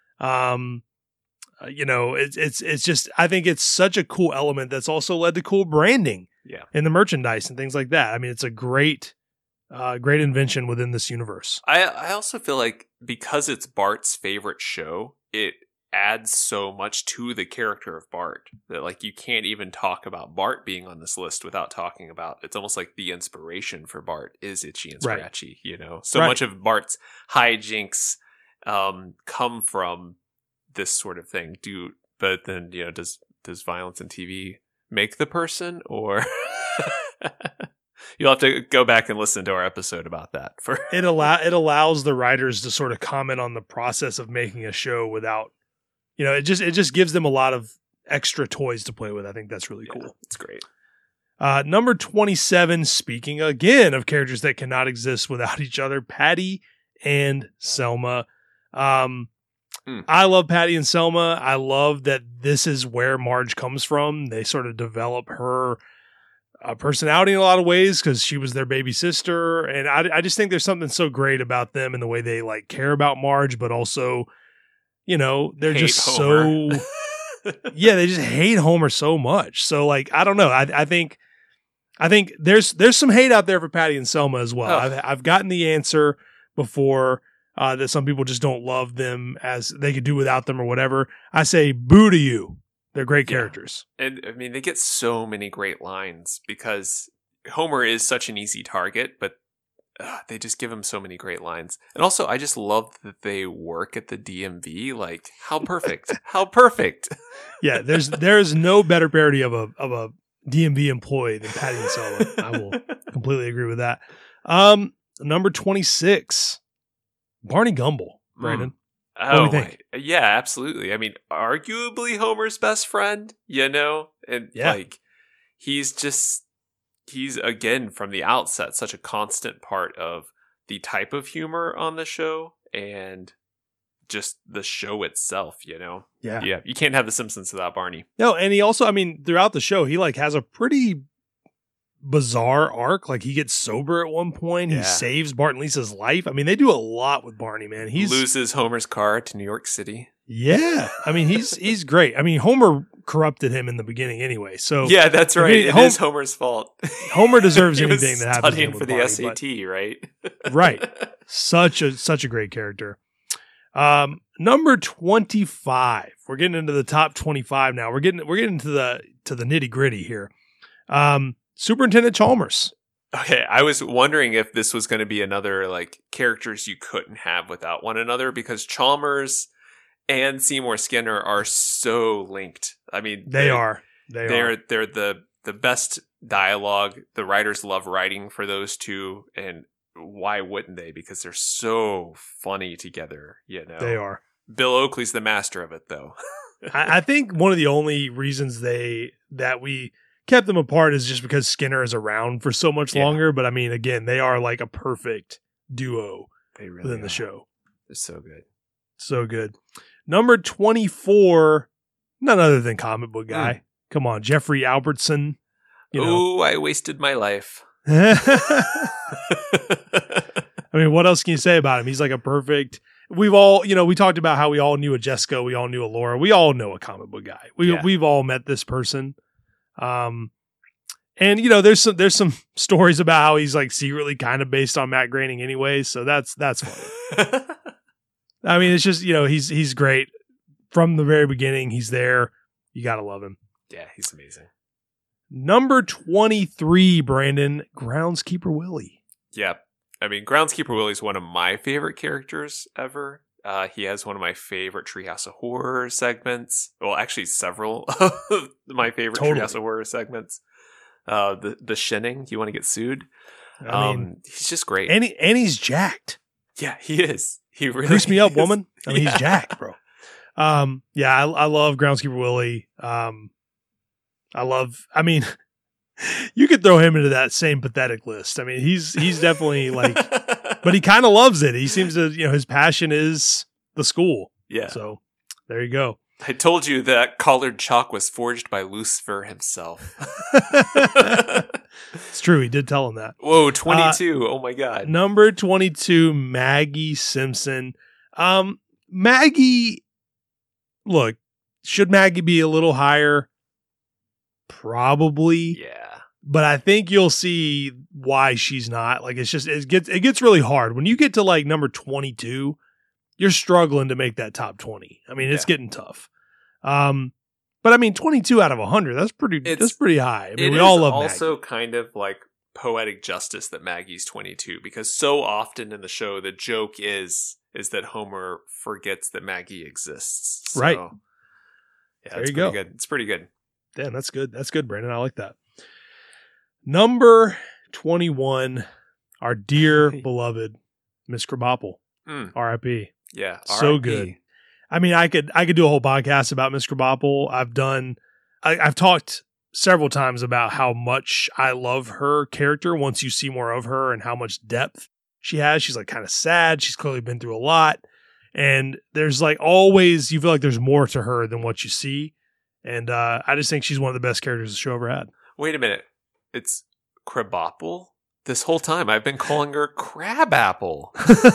It's just, I think it's such a cool element that's also led to cool branding in the merchandise and things like that. I mean, it's a great invention within this universe. I also feel like because it's Bart's favorite show, it adds so much to the character of Bart that like you can't even talk about Bart being on this list without talking about, it's almost like the inspiration for Bart is Itchy and Scratchy, so much of Bart's hijinks come from this sort of thing. But then does violence in TV make the person, or you'll have to go back and listen to our episode about that. It allows the writers to sort of comment on the process of making a show without, it just gives them a lot of extra toys to play with. I think that's really cool. It's great. Number 27, speaking again of characters that cannot exist without each other, Patty and Selma. I love Patty and Selma. I love that this is where Marge comes from. They sort of develop her personality in a lot of ways because she was their baby sister. And I just think there's something so great about them and the way they like care about Marge, but also, they're just Homer. They just hate Homer so much. So like, I don't know. I think there's some hate out there for Patty and Selma as well. I've gotten the answer before that some people just don't love them as they could do without them or whatever. I say boo to you. They're great characters. And I mean, they get so many great lines because Homer is such an easy target, but they just give him so many great lines. And also, I just love that they work at the DMV. Like, how perfect. How perfect. Yeah, there's no better parody of a DMV employee than Patty and Selma. I will completely agree with that. Number 26, Barney Gumble, Brandon. What do you think? Yeah, absolutely. I mean, arguably Homer's best friend, and like he's again from the outset such a constant part of the type of humor on the show and just the show itself, Yeah, you can't have The Simpsons without Barney. No, and he also, I mean, throughout the show, he like has a pretty bizarre arc. Like he gets sober at one point. He saves Bart and Lisa's life. I mean, they do a lot with Barney, man. He loses Homer's car to New York City. Yeah. I mean, he's great. I mean, Homer corrupted him in the beginning anyway. So yeah, that's right. It is Homer's fault. Homer deserves anything that happens to him for the Barney, SAT, right? Right. Such a great character. Number 25. We're getting into the top 25 now. We're getting into the nitty gritty here. Superintendent Chalmers. Okay, I was wondering if this was going to be another like characters you couldn't have without one another because Chalmers and Seymour Skinner are so linked. I mean, they're the best dialogue. The writers love writing for those two, and why wouldn't they? Because they're so funny together. They are. Bill Oakley's the master of it, though. I think one of the only reasons that we kept them apart is just because Skinner is around for so much longer. But I mean, again, they are like a perfect duo within the show. They're so good. So good. Number 24, none other than comic book guy. Come on, Jeffrey Albertson. I wasted my life. I mean, what else can you say about him? He's like a perfect. We've all, we talked about how we all knew a Jessica, we all knew a Laura, we all know a comic book guy. We've all met this person. And there's some stories about how he's like secretly kind of based on Matt Groening anyway, so that's funny. I mean, it's just he's great from the very beginning. He's there. You gotta love him. Yeah, he's amazing. Number 23, Brandon, Groundskeeper Willie. Yeah, I mean, Groundskeeper Willie is one of my favorite characters ever. He has one of my favorite Treehouse of Horror segments. Well, actually, several of my favorite Treehouse of Horror segments. The shinning. You want to get sued? I mean, he's just great, and he's jacked. Yeah, he is. He really grease me up, is. woman. I mean, he's jacked, bro. Yeah, I love Groundskeeper Willie. I mean, you could throw him into that same pathetic list. I mean, he's definitely like, but he kind of loves it. He seems to, his passion is the school. Yeah. So there you go. I told you that colored chalk was forged by Lucifer himself. It's true. He did tell him that. Whoa, 22. Oh my God. Number 22, Maggie Simpson. Maggie, look, should Maggie be a little higher? Probably. Yeah. But I think you'll see why she's not. Like, it gets really hard. When you get to like number 22, you're struggling to make that top 20. I mean, it's getting tough. But I mean, 22 out of 100, that's pretty high. I mean, we all love Maggie. It's also kind of like poetic justice that Maggie's 22, because so often in the show, the joke is that Homer forgets that Maggie exists. So, right. Yeah, there you go. Good. It's pretty good. Damn, that's good. That's good, Brandon. I like that. Number 21, our dear beloved Miss Krabappel. R.I.P. Yeah, so R.I.P. good. I mean, I could do a whole podcast about Miss Krabappel. I've talked several times about how much I love her character once you see more of her and how much depth she has. She's like kind of sad. She's clearly been through a lot. And there's like always, you feel like there's more to her than what you see. And I just think she's one of the best characters the show ever had. Wait a minute. It's Krabappel? This whole time I've been calling her Crabapple.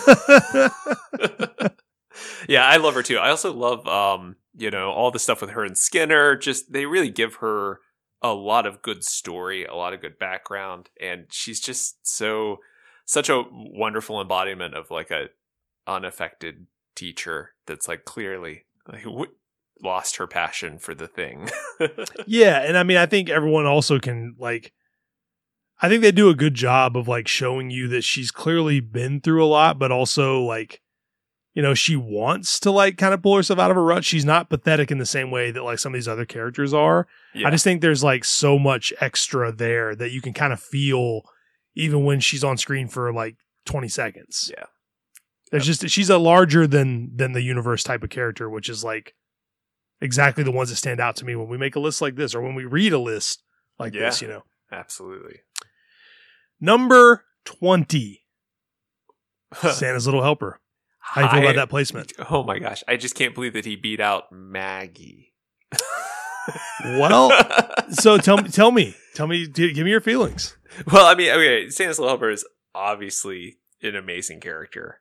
Yeah, I love her too. I also love, all the stuff with her and Skinner. Just, they really give her a lot of good story, a lot of good background. And she's just such a wonderful embodiment of like a unaffected teacher that's like clearly like lost her passion for the thing. Yeah. And I mean, I think everyone also can like, I think they do a good job of like showing you that she's clearly been through a lot, but also like, she wants to like kind of pull herself out of a rut. She's not pathetic in the same way that like some of these other characters are. Yeah. I just think there's like so much extra there that you can kind of feel even when she's on screen for like 20 seconds. Yeah. There's she's a larger than the universe type of character, which is like exactly the ones that stand out to me when we make a list like this or when we read a list like this, Absolutely. Number 20, Santa's Little Helper. How do you feel about that placement? Oh my gosh. I just can't believe that he beat out Maggie. Well, so tell me, give me your feelings. Well, I mean, okay, Santa's Little Helper is obviously an amazing character.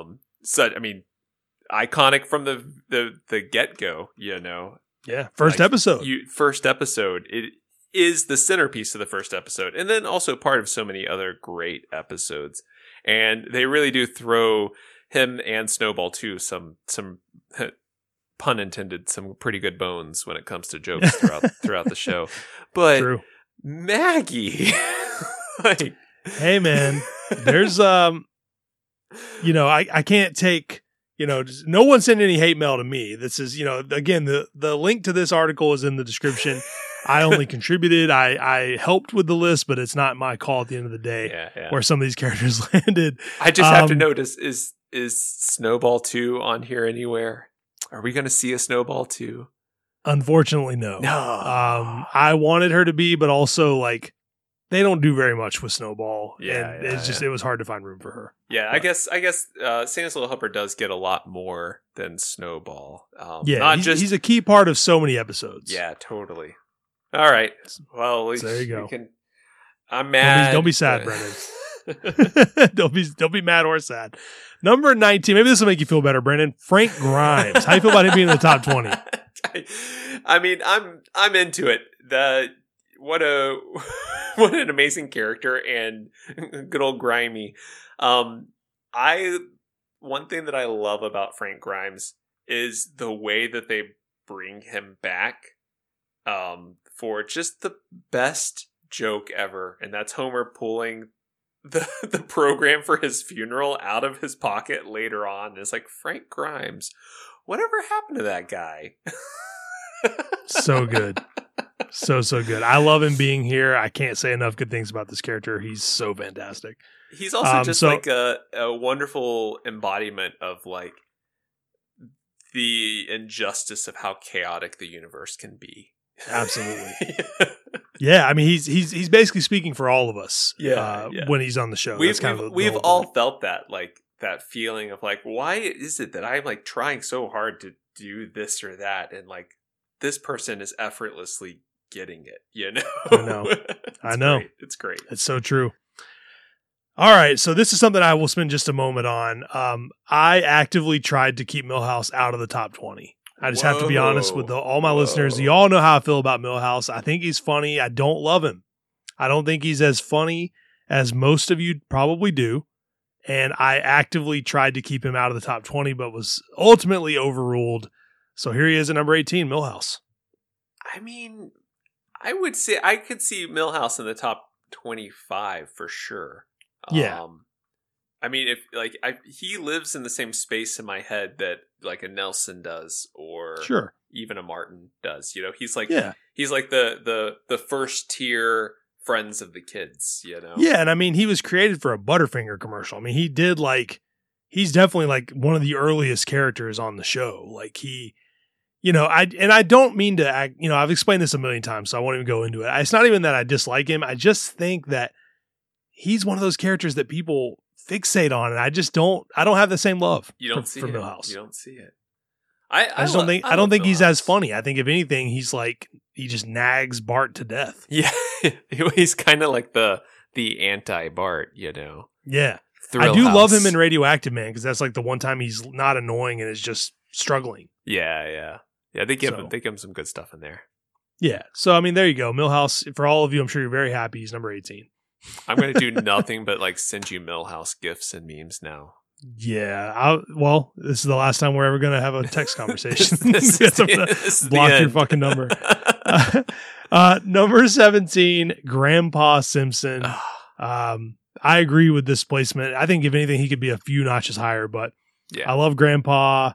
Iconic from the get-go, Yeah, first episode. First episode. It is the centerpiece of the first episode, and then also part of so many other great episodes. And they really do throw him and Snowball too some pun intended, some pretty good bones when it comes to jokes throughout the show. But true. Maggie, like, hey man, there's I can't take, no one sent any hate mail to me. This is, again, the link to this article is in the description. I only contributed. I helped with the list, but it's not my call at the end of the day where some of these characters landed. I just have to notice, is Snowball 2 on here anywhere? Are we going to see a Snowball 2? Unfortunately, no. I wanted her to be, but also like they don't do very much with Snowball. It was hard to find room for her. Yeah, but I guess Santa's Little Helper does get a lot more than Snowball. He's a key part of so many episodes. Yeah, totally. All right. Well, at least there you go. I'm mad. Don't be sad, Brennan. Don't be mad or sad. Number 19. Maybe this will make you feel better, Brendan. Frank Grimes. How do you feel about him being in the top 20? I mean, I'm into it. What an amazing character and good old Grimy. One thing that I love about Frank Grimes is the way that they bring him back for just the best joke ever, and that's Homer pulling the program for his funeral out of his pocket later on. It's like, Frank Grimes, whatever happened to that guy? So good. So good. I love him being here. I can't say enough good things about this character. He's so fantastic. He's also just like a wonderful embodiment of like the injustice of how chaotic the universe can be. Absolutely. Yeah, I mean he's basically speaking for all of us. When he's on the show. We've all felt that, like that feeling of like, why is it that I'm like trying so hard to do this or that, and like this person is effortlessly getting it, you know? I know. Great. It's great. It's so true. All right, so this is something I will spend just a moment on. I actively tried to keep Milhouse out of the top 20. I just have to be honest with all my listeners. You all know how I feel about Milhouse. I think he's funny. I don't love him. I don't think he's as funny as most of you probably do. And I actively tried to keep him out of the top 20, but was ultimately overruled. So here he is at number 18, Milhouse. I mean, I would say I could see Milhouse in the top 25 for sure. Yeah. I mean, if like he lives in the same space in my head that like a Nelson does, or sure, even a Martin does. You know, he's like the first tier friends of the kids. You know, yeah, and I mean, he was created for a Butterfinger commercial. I mean, he's definitely like one of the earliest characters on the show. Like he. You know, I don't mean to act, you know, I've explained this a million times, so I won't even go into it. It's not even that I dislike him. I just think that he's one of those characters that people fixate on, and I don't have the same love for Milhouse. You don't see it. I don't think he's as funny. I think if anything, he's like, he just nags Bart to death. Yeah. He's kind of like the anti-Bart, you know? Yeah. I do love him in Radioactive Man, because that's like the one time he's not annoying and is just struggling. Yeah. Yeah, they give him some good stuff in there. Yeah. So, I mean, there you go. Milhouse, for all of you, I'm sure you're very happy. He's number 18. I'm going to do nothing but like send you Milhouse gifs and memes now. Yeah. Well, this is the last time we're ever going to have a text conversation. this is block your fucking number. Number 17, Grandpa Simpson. I agree with this placement. I think if anything, he could be a few notches higher, but yeah. I love Grandpa.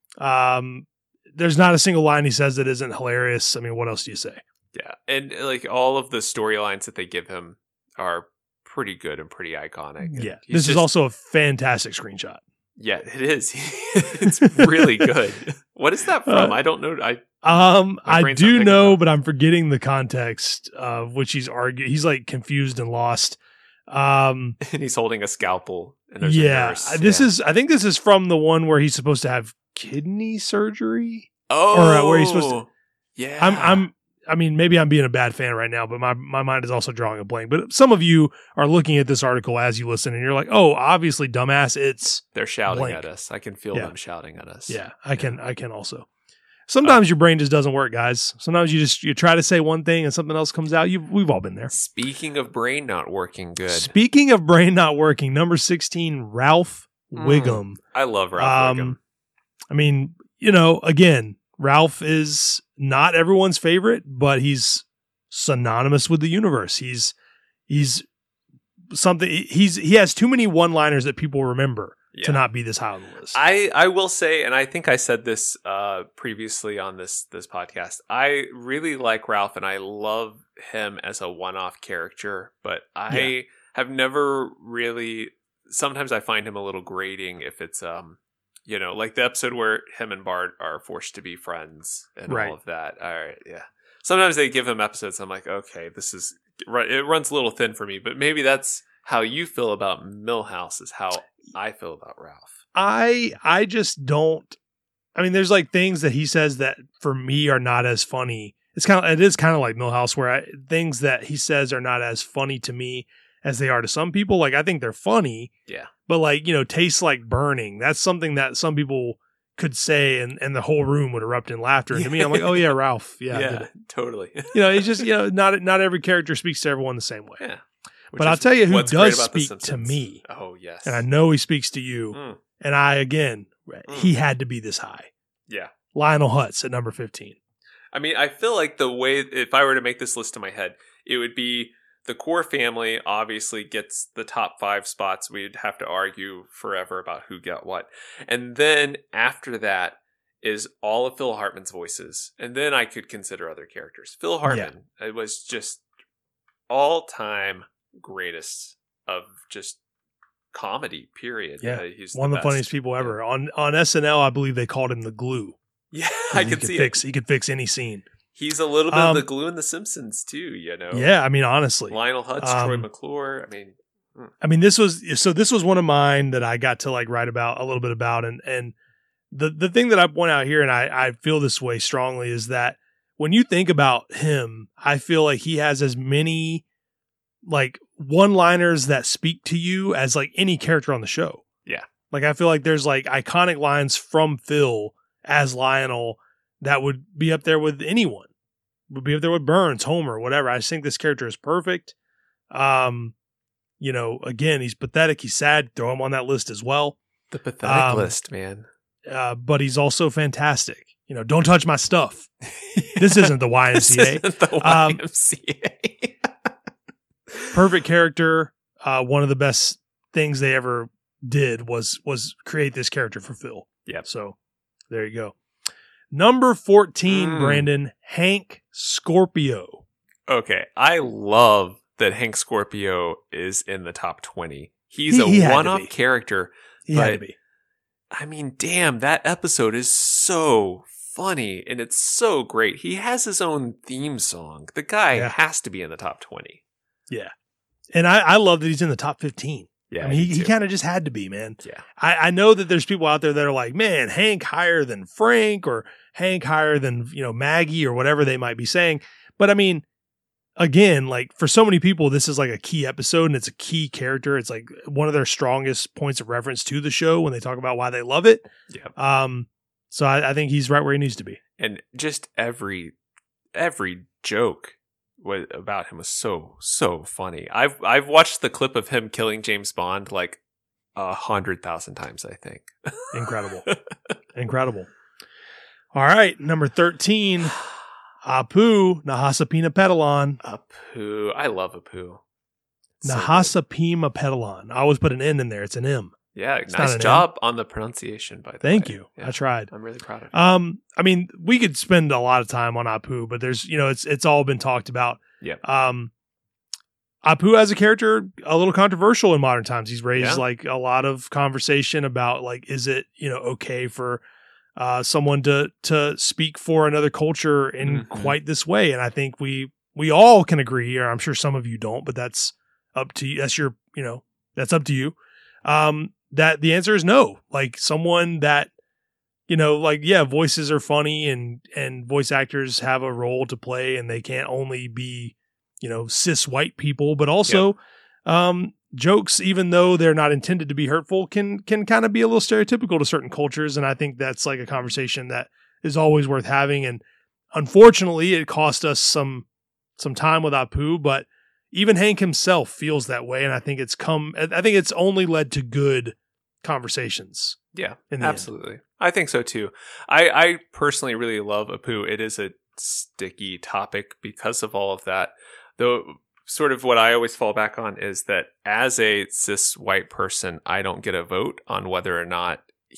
There's not a single line he says that isn't hilarious. I mean, what else do you say? Yeah. And like all of the storylines that they give him are pretty good and pretty iconic. Yeah. This is also a fantastic screenshot. Yeah, it is. It's really good. What is that from? I don't know. I do know, but I'm forgetting the context of which he's arguing. He's like confused and lost. And he's holding a scalpel. And there's a nurse. I think this is from the one where he's supposed to have kidney surgery. Oh, or where he's supposed to. Yeah. I mean, maybe I'm being a bad fan right now, but my mind is also drawing a blank. But some of you are looking at this article as you listen, and you're like, "Oh, obviously, dumbass." They're shouting blank. at us. I can feel them shouting at us. Yeah, I can also. Sometimes your brain just doesn't work, guys. Sometimes you try to say one thing and something else comes out. We've all been there. Speaking of brain not working good. Speaking of brain not working, number 16, Ralph Wiggum. I love Ralph Wiggum. I mean, you know, again, Ralph is not everyone's favorite, but he's synonymous with the universe. He's something. He has too many one-liners that people remember to not be this high on the list. I will say, and I think I said this previously on this podcast, I really like Ralph, and I love him as a one-off character, but I have never really. Sometimes I find him a little grating if it's you know, like the episode where him and Bart are forced to be friends and all of that. All right, yeah. Sometimes they give him episodes. I'm like, okay, this is it runs a little thin for me, but maybe that's how you feel about Milhouse is how I feel about Ralph. I just don't. I mean, there's like things that he says that for me are not as funny. It is kind of like Milhouse, where things that he says are not as funny to me as they are to some people. Like, I think they're funny. Yeah. But like, you know, tastes like burning. That's something that some people could say and the whole room would erupt in laughter. And to me, I'm like, oh yeah, Ralph. Yeah, yeah, totally. You know, it's just, you know, not every character speaks to everyone the same way. Yeah. But I'll tell you who does speak to me. Oh, yes. And I know he speaks to you. And he had to be this high. Yeah. Lionel Hutz at number 15. I mean, I feel like the way, if I were to make this list in my head, it would be the core family obviously gets the top 5 spots. We'd have to argue forever about who got what. And then after that is all of Phil Hartman's voices. And then I could consider other characters. Phil Hartman, it was just all-time greatest of just comedy, period. Yeah, he's one of the funniest people ever. On SNL, I believe they called him the glue. Yeah, I could see it. He could fix any scene. He's a little bit of the glue in The Simpsons too, you know. Yeah, I mean, honestly, Lionel Hutz, Troy McClure. I mean, this was one of mine that I got to like write about a little bit about, and the thing that I point out here, and I feel this way strongly, is that when you think about him, I feel like he has as many like one-liners that speak to you as like any character on the show. Yeah, like I feel like there's like iconic lines from Phil as Lionel that would be up there with anyone. Would be up there with Burns, Homer, whatever. I just think this character is perfect. You know, again, he's pathetic. He's sad. Throw him on that list as well. The pathetic list, man. But he's also fantastic. You know, don't touch my stuff. This isn't the YMCA. This isn't the YMCA. Perfect character. One of the best things they ever did was create this character for Phil. Yeah. So there you go. Number 14, Brandon, Hank Scorpio. Okay, I love that Hank Scorpio is in the top 20. He's a one-off character. He had to be. I mean, damn, that episode is so funny and it's so great. He has his own theme song. The guy has to be in the top 20. Yeah. And I love that he's in the top 15. Yeah, I mean, he kind of just had to be, man. Yeah. I know that there's people out there that are like, man, Hank higher than Frank, or Hank higher than, you know, Maggie, or whatever they might be saying. But I mean, again, like for so many people, this is like a key episode and it's a key character. It's like one of their strongest points of reference to the show when they talk about why they love it. Yeah. So I think he's right where he needs to be. And just every joke about him was so funny. I've watched the clip of him killing James Bond like 100,000 times, I think. Incredible. All right, number 13, Apu Nahasapina Petalon. Apu, I love Apu. Nahasapima Petalon. I always put an N in there. It's an M. Yeah, nice job on the pronunciation, by the way. Thank you. Yeah, I tried. I'm really proud of you. I mean, we could spend a lot of time on Apu, but there's, you know, it's all been talked about. Yeah. Apu as a character, a little controversial in modern times. He's raised like a lot of conversation about like, is it, you know, okay for someone to speak for another culture in quite this way? And I think we all can agree, or I'm sure some of you don't, but that's up to you. That's your, you know, that's up to you. That the answer is no. Like someone that, you know, like, yeah, voices are funny and voice actors have a role to play, and they can't only be, you know, cis white people, but also, jokes, even though they're not intended to be hurtful, can kind of be a little stereotypical to certain cultures. And I think that's like a conversation that is always worth having. And unfortunately, it cost us some time with Apu, but even Hank himself feels that way. And I think it's only led to good conversations. Yeah, absolutely. I think so too. I personally really love Apu. It is a sticky topic because of all of that. Though sort of what I always fall back on is that as a cis white person, I don't get a vote on whether or not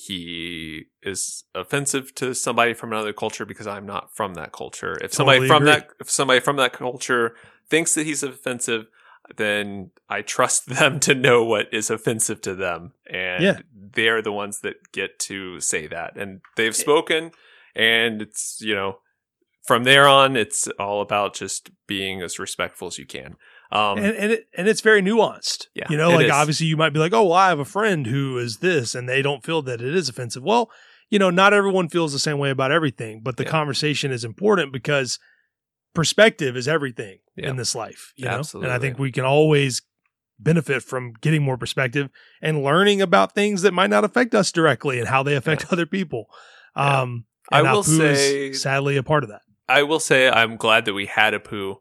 he is offensive to somebody from another culture because I'm not from that culture. If somebody from that culture thinks that he's offensive, then I trust them to know what is offensive to them. And they're the ones that get to say that. And they've spoken, and it's, you know, from there on, it's all about just being as respectful as you can. And it's very nuanced. Yeah, you know, like obviously you might be like, oh, well, I have a friend who is this, and they don't feel that it is offensive. Well, you know, not everyone feels the same way about everything, but the conversation is important because perspective is everything in this life. You know? Absolutely. And I think we can always benefit from getting more perspective and learning about things that might not affect us directly and how they affect other people. And I will Apu say, is sadly a part of that. I will say I'm glad that we had Apu.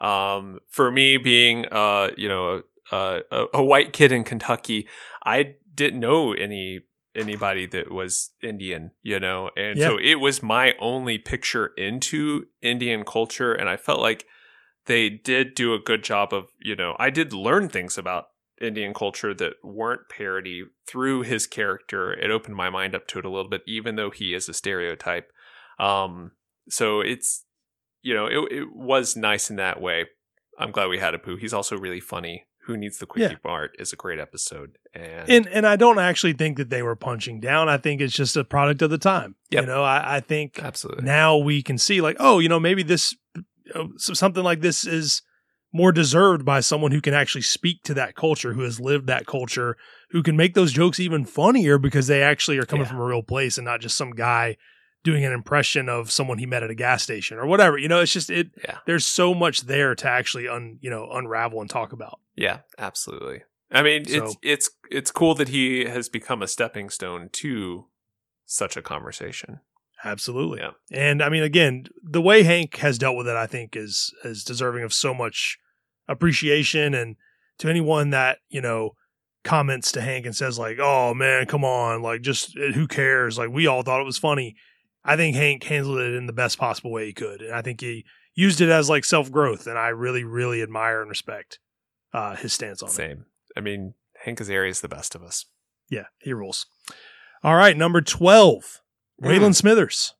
For me, being you know, a white kid in Kentucky, I didn't know anybody that was Indian, you know, and so it was my only picture into Indian culture, and I felt like they did do a good job of, I did learn things about Indian culture that weren't parody through his character. It opened my mind up to it a little bit, even though he is a stereotype. So it's, it was nice in that way. I'm glad we had Apu. He's also really funny. Who Needs the Quickie Mart is a great episode. And I don't actually think that they were punching down. I think it's just a product of the time. Yep. I think absolutely now we can see like, maybe this, something like this is more deserved by someone who can actually speak to that culture, who has lived that culture, who can make those jokes even funnier because they actually are coming from a real place and not just some guy doing an impression of someone he met at a gas station or whatever. It's just there's so much there to actually unravel and talk about. Yeah, absolutely. I mean, it's cool that he has become a stepping stone to such a conversation. Absolutely. Yeah. And I mean, again, the way Hank has dealt with it, I think is deserving of so much appreciation. And to anyone that, comments to Hank and says like, oh man, come on, like just who cares? Like we all thought it was funny. I think Hank handled it in the best possible way he could. And I think he used it as like self-growth. And I really, really admire and respect his stance on it. Same. I mean, Hank Azaria is the best of us. Yeah, he rules. All right, number 12. Waylon Smithers.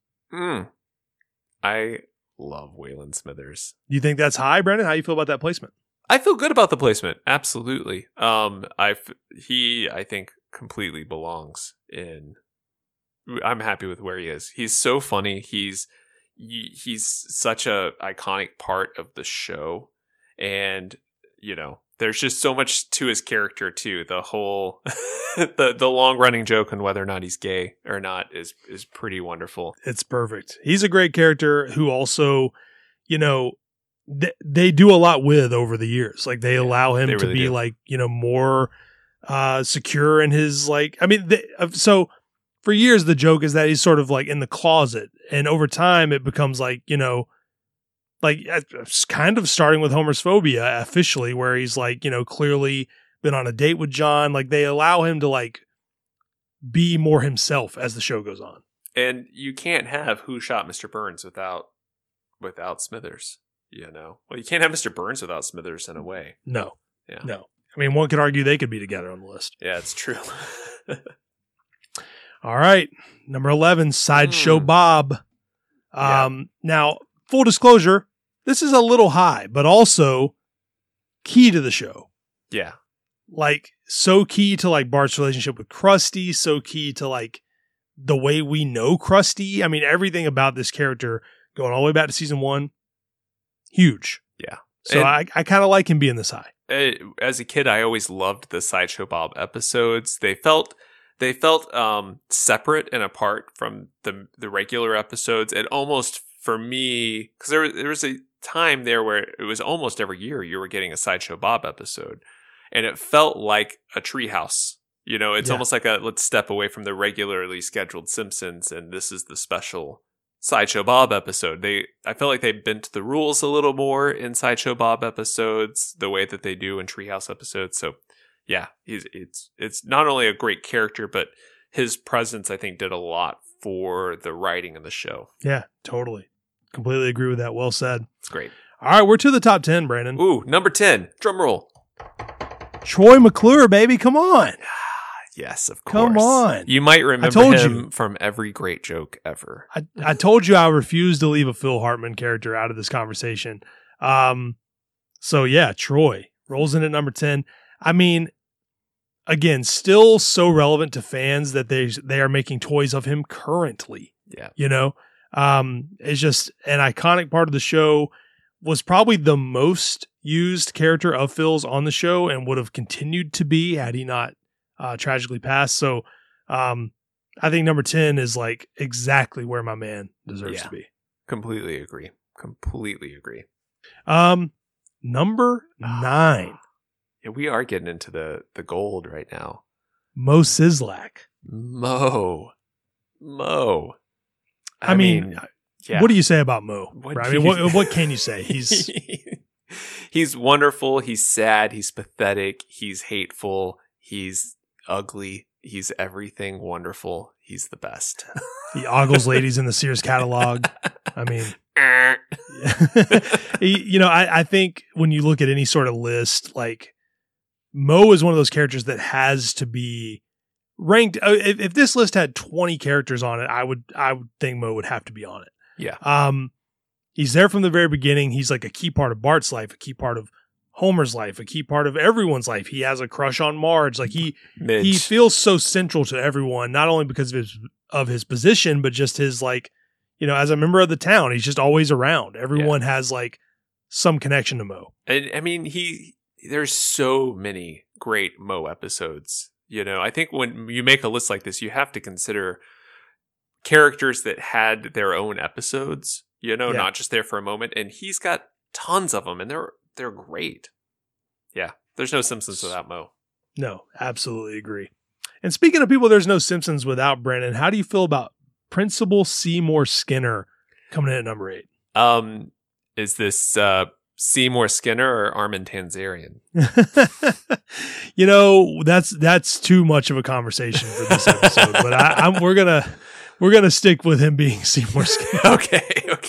I love Waylon Smithers. You think that's high, Brendan? How do you feel about that placement? I feel good about the placement. Absolutely. He, I think, completely belongs in. I'm happy with where he is. He's so funny. He's such a iconic part of the show, and there's just so much to his character too. The whole the long running joke on whether or not he's gay or not is pretty wonderful. It's perfect. He's a great character who also, they do a lot with over the years. Like they allow him to be like, more secure in his like. I mean, so for years the joke is that he's sort of like in the closet, and over time it becomes like like kind of starting with Homer's Phobia officially, where he's like, clearly been on a date with John. Like they allow him to like be more himself as the show goes on. And you can't have Who Shot Mr. Burns without Smithers, Well, you can't have Mr. Burns without Smithers in a way. No. Yeah. No. I mean, one could argue they could be together on the list. Yeah, it's true. All right. Number 11, Sideshow Bob. Now, full disclosure, this is a little high, but also key to the show. Yeah. Like, so key to, like, Bart's relationship with Krusty, so key to, like, the way we know Krusty. I mean, everything about this character, going all the way back to season 1, huge. Yeah. So I kind of like him being this high. As a kid, I always loved the Sideshow Bob episodes. They felt separate and apart from the regular episodes. It almost, for me, because there was a time there where it was almost every year you were getting a Sideshow Bob episode, and it felt like a treehouse. It's almost like let's step away from the regularly scheduled Simpsons, and this is the special Sideshow Bob episode. I felt like they bent the rules a little more in Sideshow Bob episodes, the way that they do in Treehouse episodes. So yeah, it's not only a great character, but his presence, I think, did a lot for the writing of the show. Yeah, totally. Completely agree with that. Well said. It's great. All right, we're to the top 10, Brandon. Ooh, number 10. Drum roll. Troy McClure, baby. Come on. Yes, of course. Come on. You might remember him from every great joke ever. I told you I refuse to leave a Phil Hartman character out of this conversation. So yeah, Troy rolls in at number 10. I mean, again, still so relevant to fans that they are making toys of him currently. Yeah. It's just an iconic part of the show. Was probably the most used character of Phil's on the show and would have continued to be had he not tragically passed. So I think number 10 is like exactly where my man deserves to be. Completely agree. Number 9. Yeah, we are getting into the gold right now. Mo Sizlak. Mo. I mean, yeah. What do you say about Mo? What can you say? He's wonderful. He's sad. He's pathetic. He's hateful. He's ugly. He's everything wonderful. He's the best. He ogles ladies in the Sears catalog. I mean, I think when you look at any sort of list, like Mo is one of those characters that has to be ranked. If this list had 20 characters on it, I would think Mo would have to be on it. Yeah. He's there from the very beginning. He's like a key part of Bart's life, a key part of Homer's life, a key part of everyone's life. He has a crush on Marge. Like he feels so central to everyone, not only because of his position, but just his like, as a member of the town, he's just always around. Everyone has like some connection to Mo. And I mean, there's so many great Mo episodes. I think when you make a list like this, you have to consider characters that had their own episodes, not just there for a moment. And he's got tons of them, and they're great. Yeah, there's no Simpsons without Mo. No, absolutely agree. And speaking of people, there's no Simpsons without Brandon. How do you feel about Principal Seymour Skinner coming in at number 8? Is this Seymour Skinner or Armin Tanzarian? That's too much of a conversation for this episode. But we're gonna stick with him being Seymour Skinner. Okay.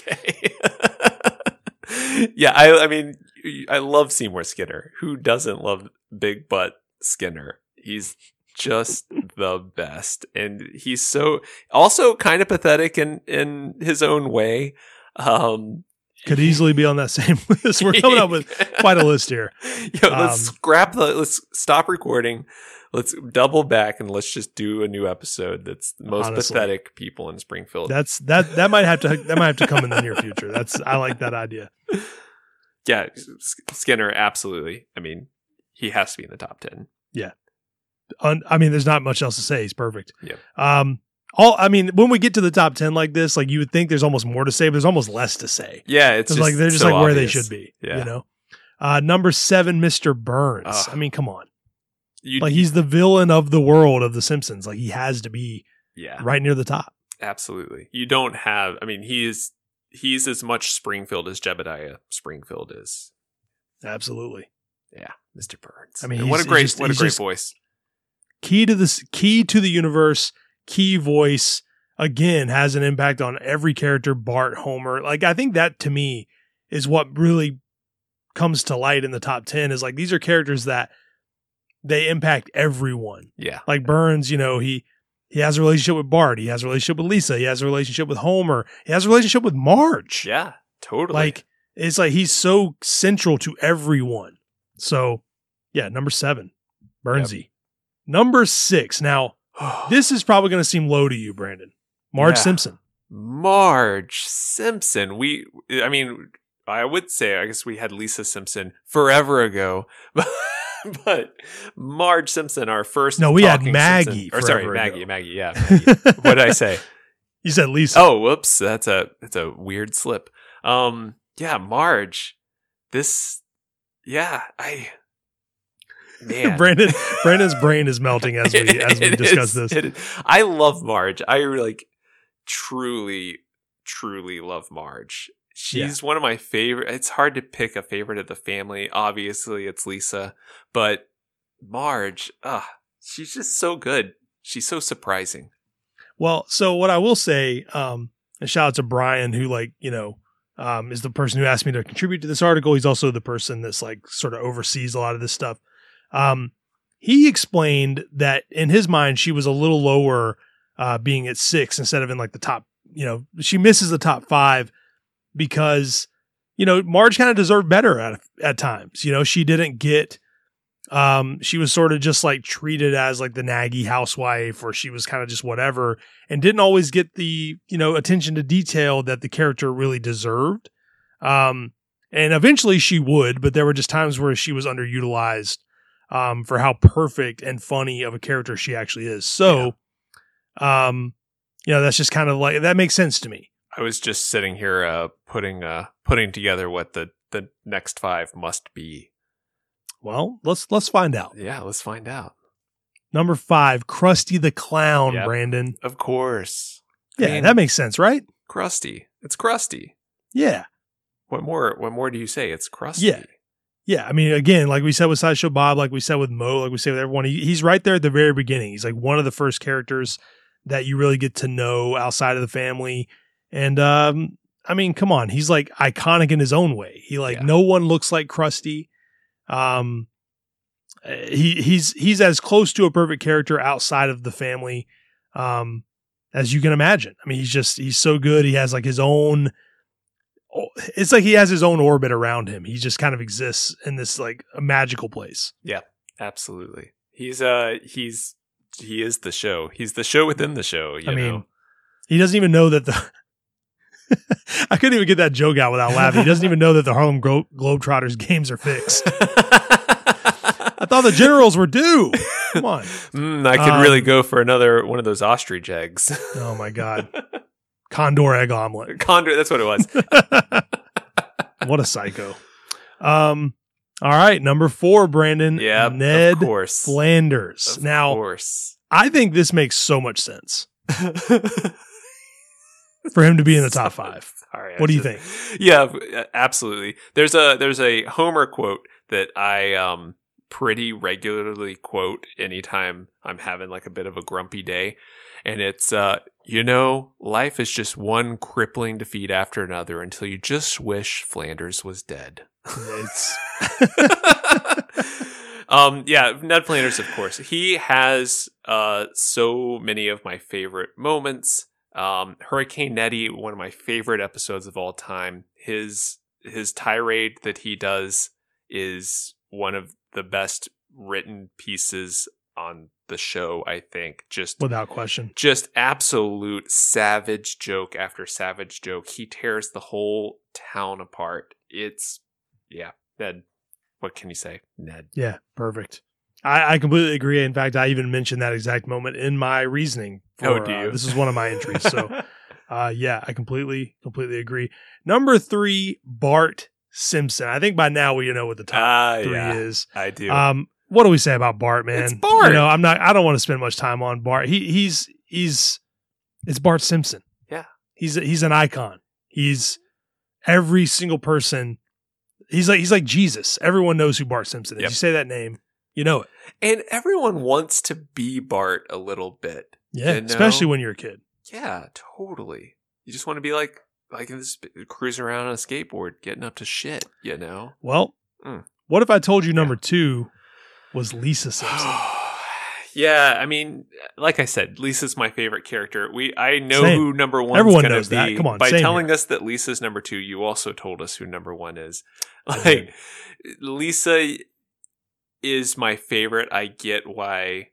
Yeah, I mean, I love Seymour Skinner. Who doesn't love Big Butt Skinner? He's just the best. And he's so also kind of pathetic in his own way. Could easily be on that same list. We're coming up with quite a list here. Let's stop recording. Let's double back and let's just do a new episode that's the most pathetic people in Springfield. That might have to come in the near future. I like that idea. Yeah, Skinner, absolutely. I mean, he has to be in the top 10. Yeah. There's not much else to say. He's perfect. Yeah. When we get to the top 10 like this, like you would think there's almost more to say, but there's almost less to say. Yeah, it's just like they're just so like where obvious. they should be. Yeah. Number 7, Mr. Burns. Come on. He's the villain of the world of The Simpsons. Like he has to be right near the top. Absolutely. You don't have. I mean, he's as much Springfield as Jebediah Springfield is. Absolutely. Yeah, Mr. Burns. I mean, and what a great voice. Key to the universe. Key voice, again, has an impact on every character, Bart, Homer. Like, I think that to me is what really comes to light in the top 10 is like, these are characters that they impact everyone. Yeah. Like Burns, he has a relationship with Bart. He has a relationship with Lisa. He has a relationship with Homer. He has a relationship with Marge. Yeah, totally. Like, it's like he's so central to everyone. So, yeah, number 7, Burnsy. Yep. Number 6. Now, this is probably going to seem low to you, Brandon. Marge Simpson. Marge Simpson. I would say, I guess we had Lisa Simpson forever ago, but Marge Simpson, our first. No, we had Maggie. Maggie. Yeah. What did I say? You said Lisa. Oh, whoops. That's a weird slip. Yeah, Marge. Man. Brandon's brain is melting as we discuss this. I love Marge. I truly love Marge. She's one of my favorite. It's hard to pick a favorite of the family. Obviously, it's Lisa, but Marge, she's just so good. She's so surprising. Well, so what I will say, and shout out to Brian, who is the person who asked me to contribute to this article. He's also the person that's like sort of oversees a lot of this stuff. He explained that in his mind, she was a little lower, being at 6 instead of in like the top, she misses the top 5 because, Marge kind of deserved better at times. She didn't get, she was sort of just like treated as like the naggy housewife, or she was kind of just whatever, and didn't always get the, attention to detail that the character really deserved. And eventually she would, but there were just times where she was underutilized. For how perfect and funny of a character she actually is. So, that's just kind of like, that makes sense to me. I was just sitting here putting together what the next 5 must be. Well, let's find out. Yeah, let's find out. Number 5, Krusty the Clown, Brandon. Of course. Yeah, that makes sense, right? Krusty. It's Krusty. Yeah. What more do you say? It's Krusty. Yeah. Yeah, I mean, again, like we said with Sideshow Bob, like we said with Mo, like we said with everyone, he's right there at the very beginning. He's like one of the first characters that you really get to know outside of the family. And I mean, come on, he's like iconic in his own way. He no one looks like Krusty. He's as close to a perfect character outside of the family as you can imagine. I mean, he's so good. He has like his own. It's like he has his own orbit around him. He just kind of exists in this like a magical place. Yeah, absolutely. He is the show. He's the show within the show. I mean, he doesn't even know that the. I couldn't even get that joke out without laughing. He doesn't even know that the Harlem Globetrotters games are fixed. I thought the Generals were due. Come on. I could really go for another one of those ostrich eggs. Oh my God. Condor egg omelet. Condor, that's what it was. What a psycho. All right, number 4, Brandon. Yeah, Ned of course. Flanders. Of now, course. I think this makes so much sense for him to be in the top 5. Sorry, what do you think? Yeah, absolutely. There's a Homer quote that I pretty regularly quote anytime I'm having like a bit of a grumpy day. And it's, life is just one crippling defeat after another until you just wish Flanders was dead. Ned Flanders, of course. He has so many of my favorite moments. Hurricane Nettie, one of my favorite episodes of all time. His tirade that he does is one of the best written pieces on the show, I think. Just without question. Just absolute savage joke after savage joke. He tears the whole town apart. It's Ned. What can you say? Ned. Yeah, perfect. I completely agree. In fact, I even mentioned that exact moment in my reasoning. Do you? This is one of my entries. So, I completely agree. Number 3, Bart Simpson. I think by now we know what the top 3 is. I do. What do we say about Bart, man? It's Bart. I don't want to spend much time on Bart. It's Bart Simpson. Yeah. He's an icon. He's every single person. He's like Jesus. Everyone knows who Bart Simpson is. Yep. You say that name, you know it. And everyone wants to be Bart a little bit. Yeah, especially when you're a kid. Yeah, totally. You just want to be like this, cruising around on a skateboard, getting up to shit, Well, what if I told you number 2 was Lisa Simpson? Yeah, I mean, like I said, Lisa's my favorite character. I know who number 1 is going to be. That. Come on, by telling us that Lisa's number 2, you also told us who number 1 is. Like, Lisa is my favorite. I get why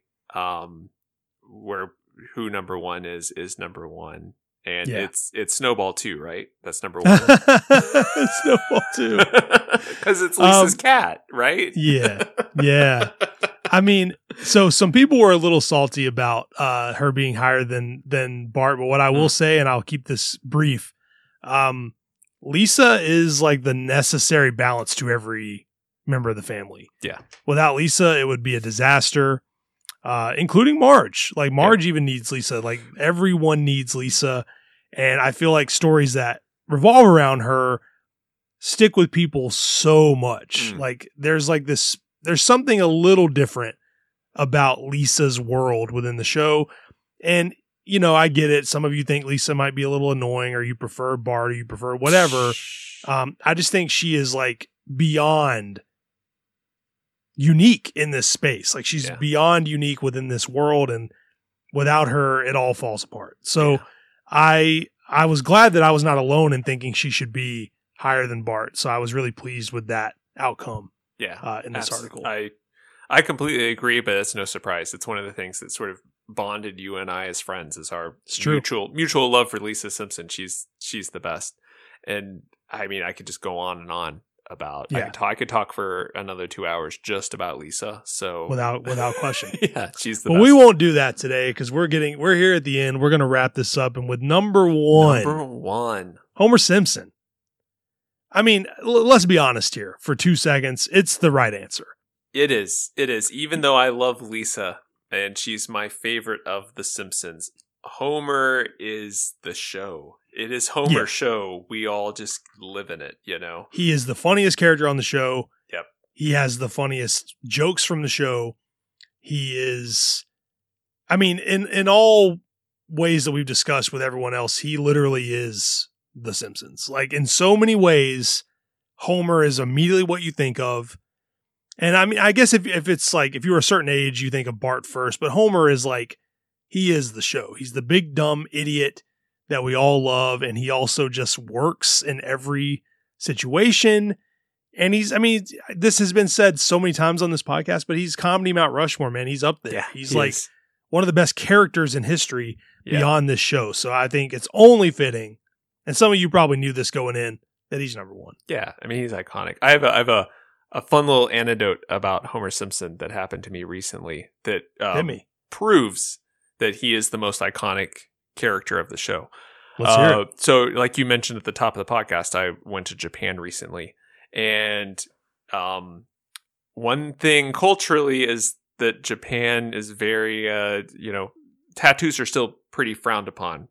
who number 1 is number 1. And it's Snowball 2, right? That's number 1. Snowball 2. Because it's Lisa's cat, right? Yeah. I mean, so some people were a little salty about her being higher than Bart, but what I will say, and I'll keep this brief, Lisa is like the necessary balance to every member of the family. Yeah. Without Lisa, it would be a disaster, including Marge. Like Marge even needs Lisa. Like everyone needs Lisa. And I feel like stories that revolve around her stick with people so much. Like there's something a little different about Lisa's world within the show. And, I get it. Some of you think Lisa might be a little annoying, or you prefer Bart, or you prefer whatever. I just think she is like beyond unique in this space. Like she's beyond unique within this world, and without her, it all falls apart. So I was glad that I was not alone in thinking she should be higher than Bart. So I was really pleased with that outcome. Yeah, in this article. I completely agree, but it's no surprise. It's one of the things that sort of bonded you and I as friends, is our mutual love for Lisa Simpson. She's the best. And I mean, I could just go on and on about. I could talk for another 2 hours just about Lisa. So without question, she's the best. But we won't do that today because we're here at the end. We're going to wrap this up, and with number 1, Homer Simpson. I mean, let's be honest here for 2 seconds. It's the right answer. It is. Even though I love Lisa and she's my favorite of the Simpsons, Homer is the show. It is Homer's show. We all just live in it, He is the funniest character on the show. Yep. He has the funniest jokes from the show. He is, I mean, in all ways that we've discussed with everyone else, he literally is The Simpsons. Like, in so many ways, Homer is immediately what you think of. And I mean, I guess if it's like, if you're a certain age, you think of Bart first, but Homer is like, he is the show. He's the big, dumb idiot that we all love. And he also just works in every situation. And he's, I mean, this has been said so many times on this podcast, but he's comedy Mount Rushmore, man. He's up there. Yeah, he's like one of the best characters in history beyond this show. So I think it's only fitting. And some of you probably knew this going in, that he's number one. Yeah. I mean, he's iconic. I have a fun little anecdote about Homer Simpson that happened to me recently that proves that he is the most iconic character of the show. Let's hear it. So like you mentioned at the top of the podcast, I went to Japan recently. And one thing culturally is that Japan is very, tattoos are still pretty frowned upon.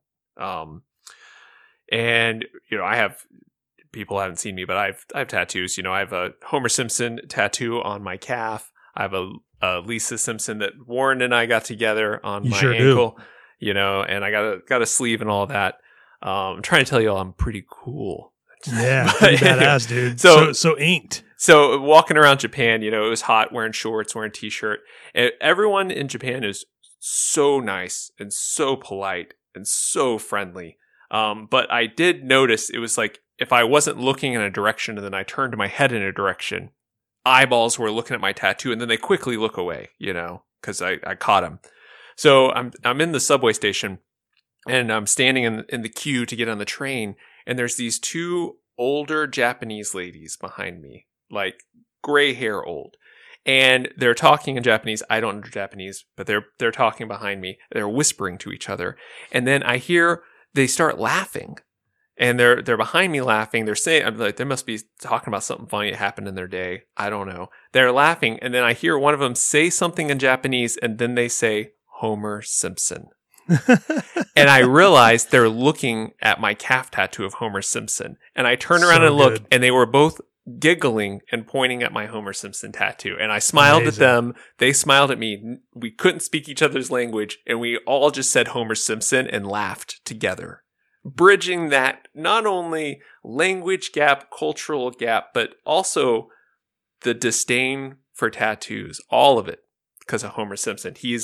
And, I have, people haven't seen me, but I have tattoos. I have a Homer Simpson tattoo on my calf. I have a Lisa Simpson that Warren and I got together on my ankle, and I got a sleeve and all that. I'm trying to tell you all I'm pretty cool. Yeah, badass, dude. So inked. So walking around Japan, it was hot, wearing shorts, wearing t-shirt. And everyone in Japan is so nice and so polite and so friendly. But I did notice it was like, if I wasn't looking in a direction and then I turned my head in a direction, eyeballs were looking at my tattoo and then they quickly look away, because I caught them. So I'm in the subway station and I'm standing in the queue to get on the train. And there's these two older Japanese ladies behind me, like gray hair old. And they're talking in Japanese. I don't know Japanese, but they're talking behind me. They're whispering to each other. And then I hear they start laughing. And they're behind me laughing. They're saying, I'm like, they must be talking about something funny that happened in their day. I don't know. They're laughing. And then I hear one of them say something in Japanese. And then they say, Homer Simpson. And I realized they're looking at my calf tattoo of Homer Simpson. And I turn around and look, and they were both giggling and pointing at my Homer Simpson tattoo. And I smiled at them. They smiled at me. We couldn't speak each other's language. And we all just said Homer Simpson and laughed together. Bridging that not only language gap, cultural gap, but also the disdain for tattoos. All of it because of Homer Simpson. He's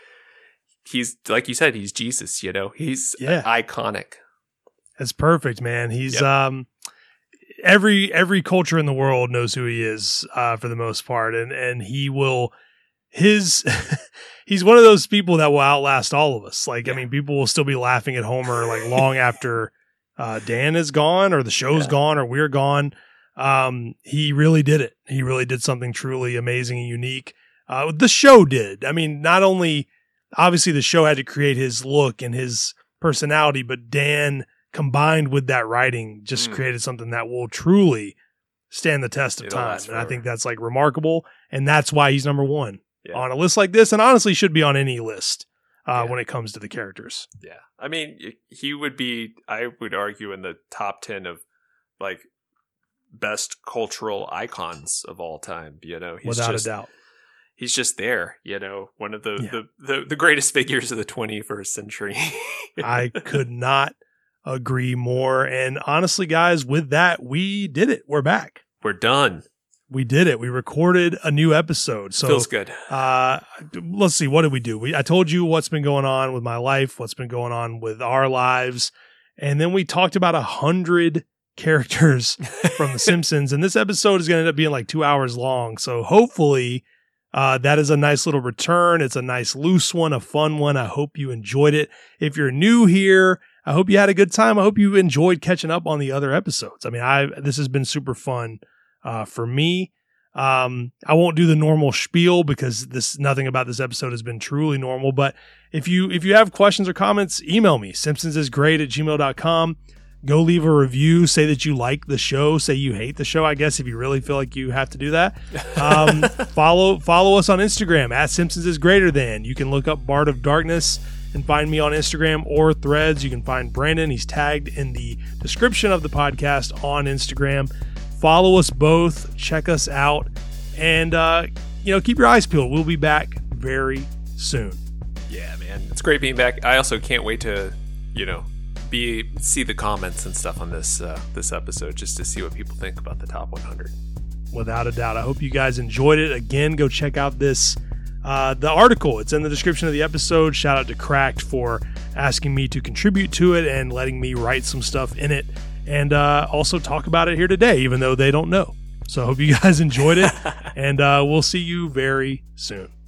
like you said, he's Jesus, he's iconic. That's perfect, man. He's, every culture in the world knows who he is, for the most part. And he will, he's one of those people that will outlast all of us. Like, I mean, people will still be laughing at Homer, like long after, Dan is gone or the show's gone or we're gone. He really did it. He really did something truly amazing and unique. The show did. I mean, not only, obviously, the show had to create his look and his personality, but Dan, combined with that writing, just created something that will truly stand the test of time. And I think that's like remarkable. And that's why he's number one on a list like this. And honestly, should be on any list when it comes to the characters. Yeah. I mean, he would be, I would argue, in the top 10 of like best cultural icons of all time. He's without a doubt. He's just there, one of the greatest figures of the 21st century. I could not agree more. And honestly, guys, with that, we did it. We're back. We're done. We did it. We recorded a new episode. So feels good. Let's see. What did we do? I told you what's been going on with my life, what's been going on with our lives. And then we talked about 100 characters from The Simpsons. And this episode is going to end up being like 2 hours long. So hopefully, that is a nice little return. It's a nice loose one, a fun one. I hope you enjoyed it. If you're new here, I hope you had a good time. I hope you enjoyed catching up on the other episodes. I mean, this has been super fun for me. I won't do the normal spiel because nothing about this episode has been truly normal. But if you have questions or comments, email me, simpsonsisgreat@gmail.com. Go leave a review. Say that you like the show. Say you hate the show, I guess, if you really feel like you have to do that. Follow us on Instagram @SimpsonsIsGreaterThan. You can look up Bart of Darkness and find me on Instagram or Threads. You can find Brandon. He's tagged in the description of the podcast on Instagram. Follow us both. Check us out. And, keep your eyes peeled. We'll be back very soon. Yeah, man. It's great being back. I also can't wait to, see the comments and stuff on this episode just to see what people think about the top 100. Without a doubt. I hope you guys enjoyed it. Again, go check out the article. It's in the description of the episode. Shout out to Cracked for asking me to contribute to it and letting me write some stuff in it, and also talk about it here today, even though they don't know. So I hope you guys enjoyed it, and we'll see you very soon.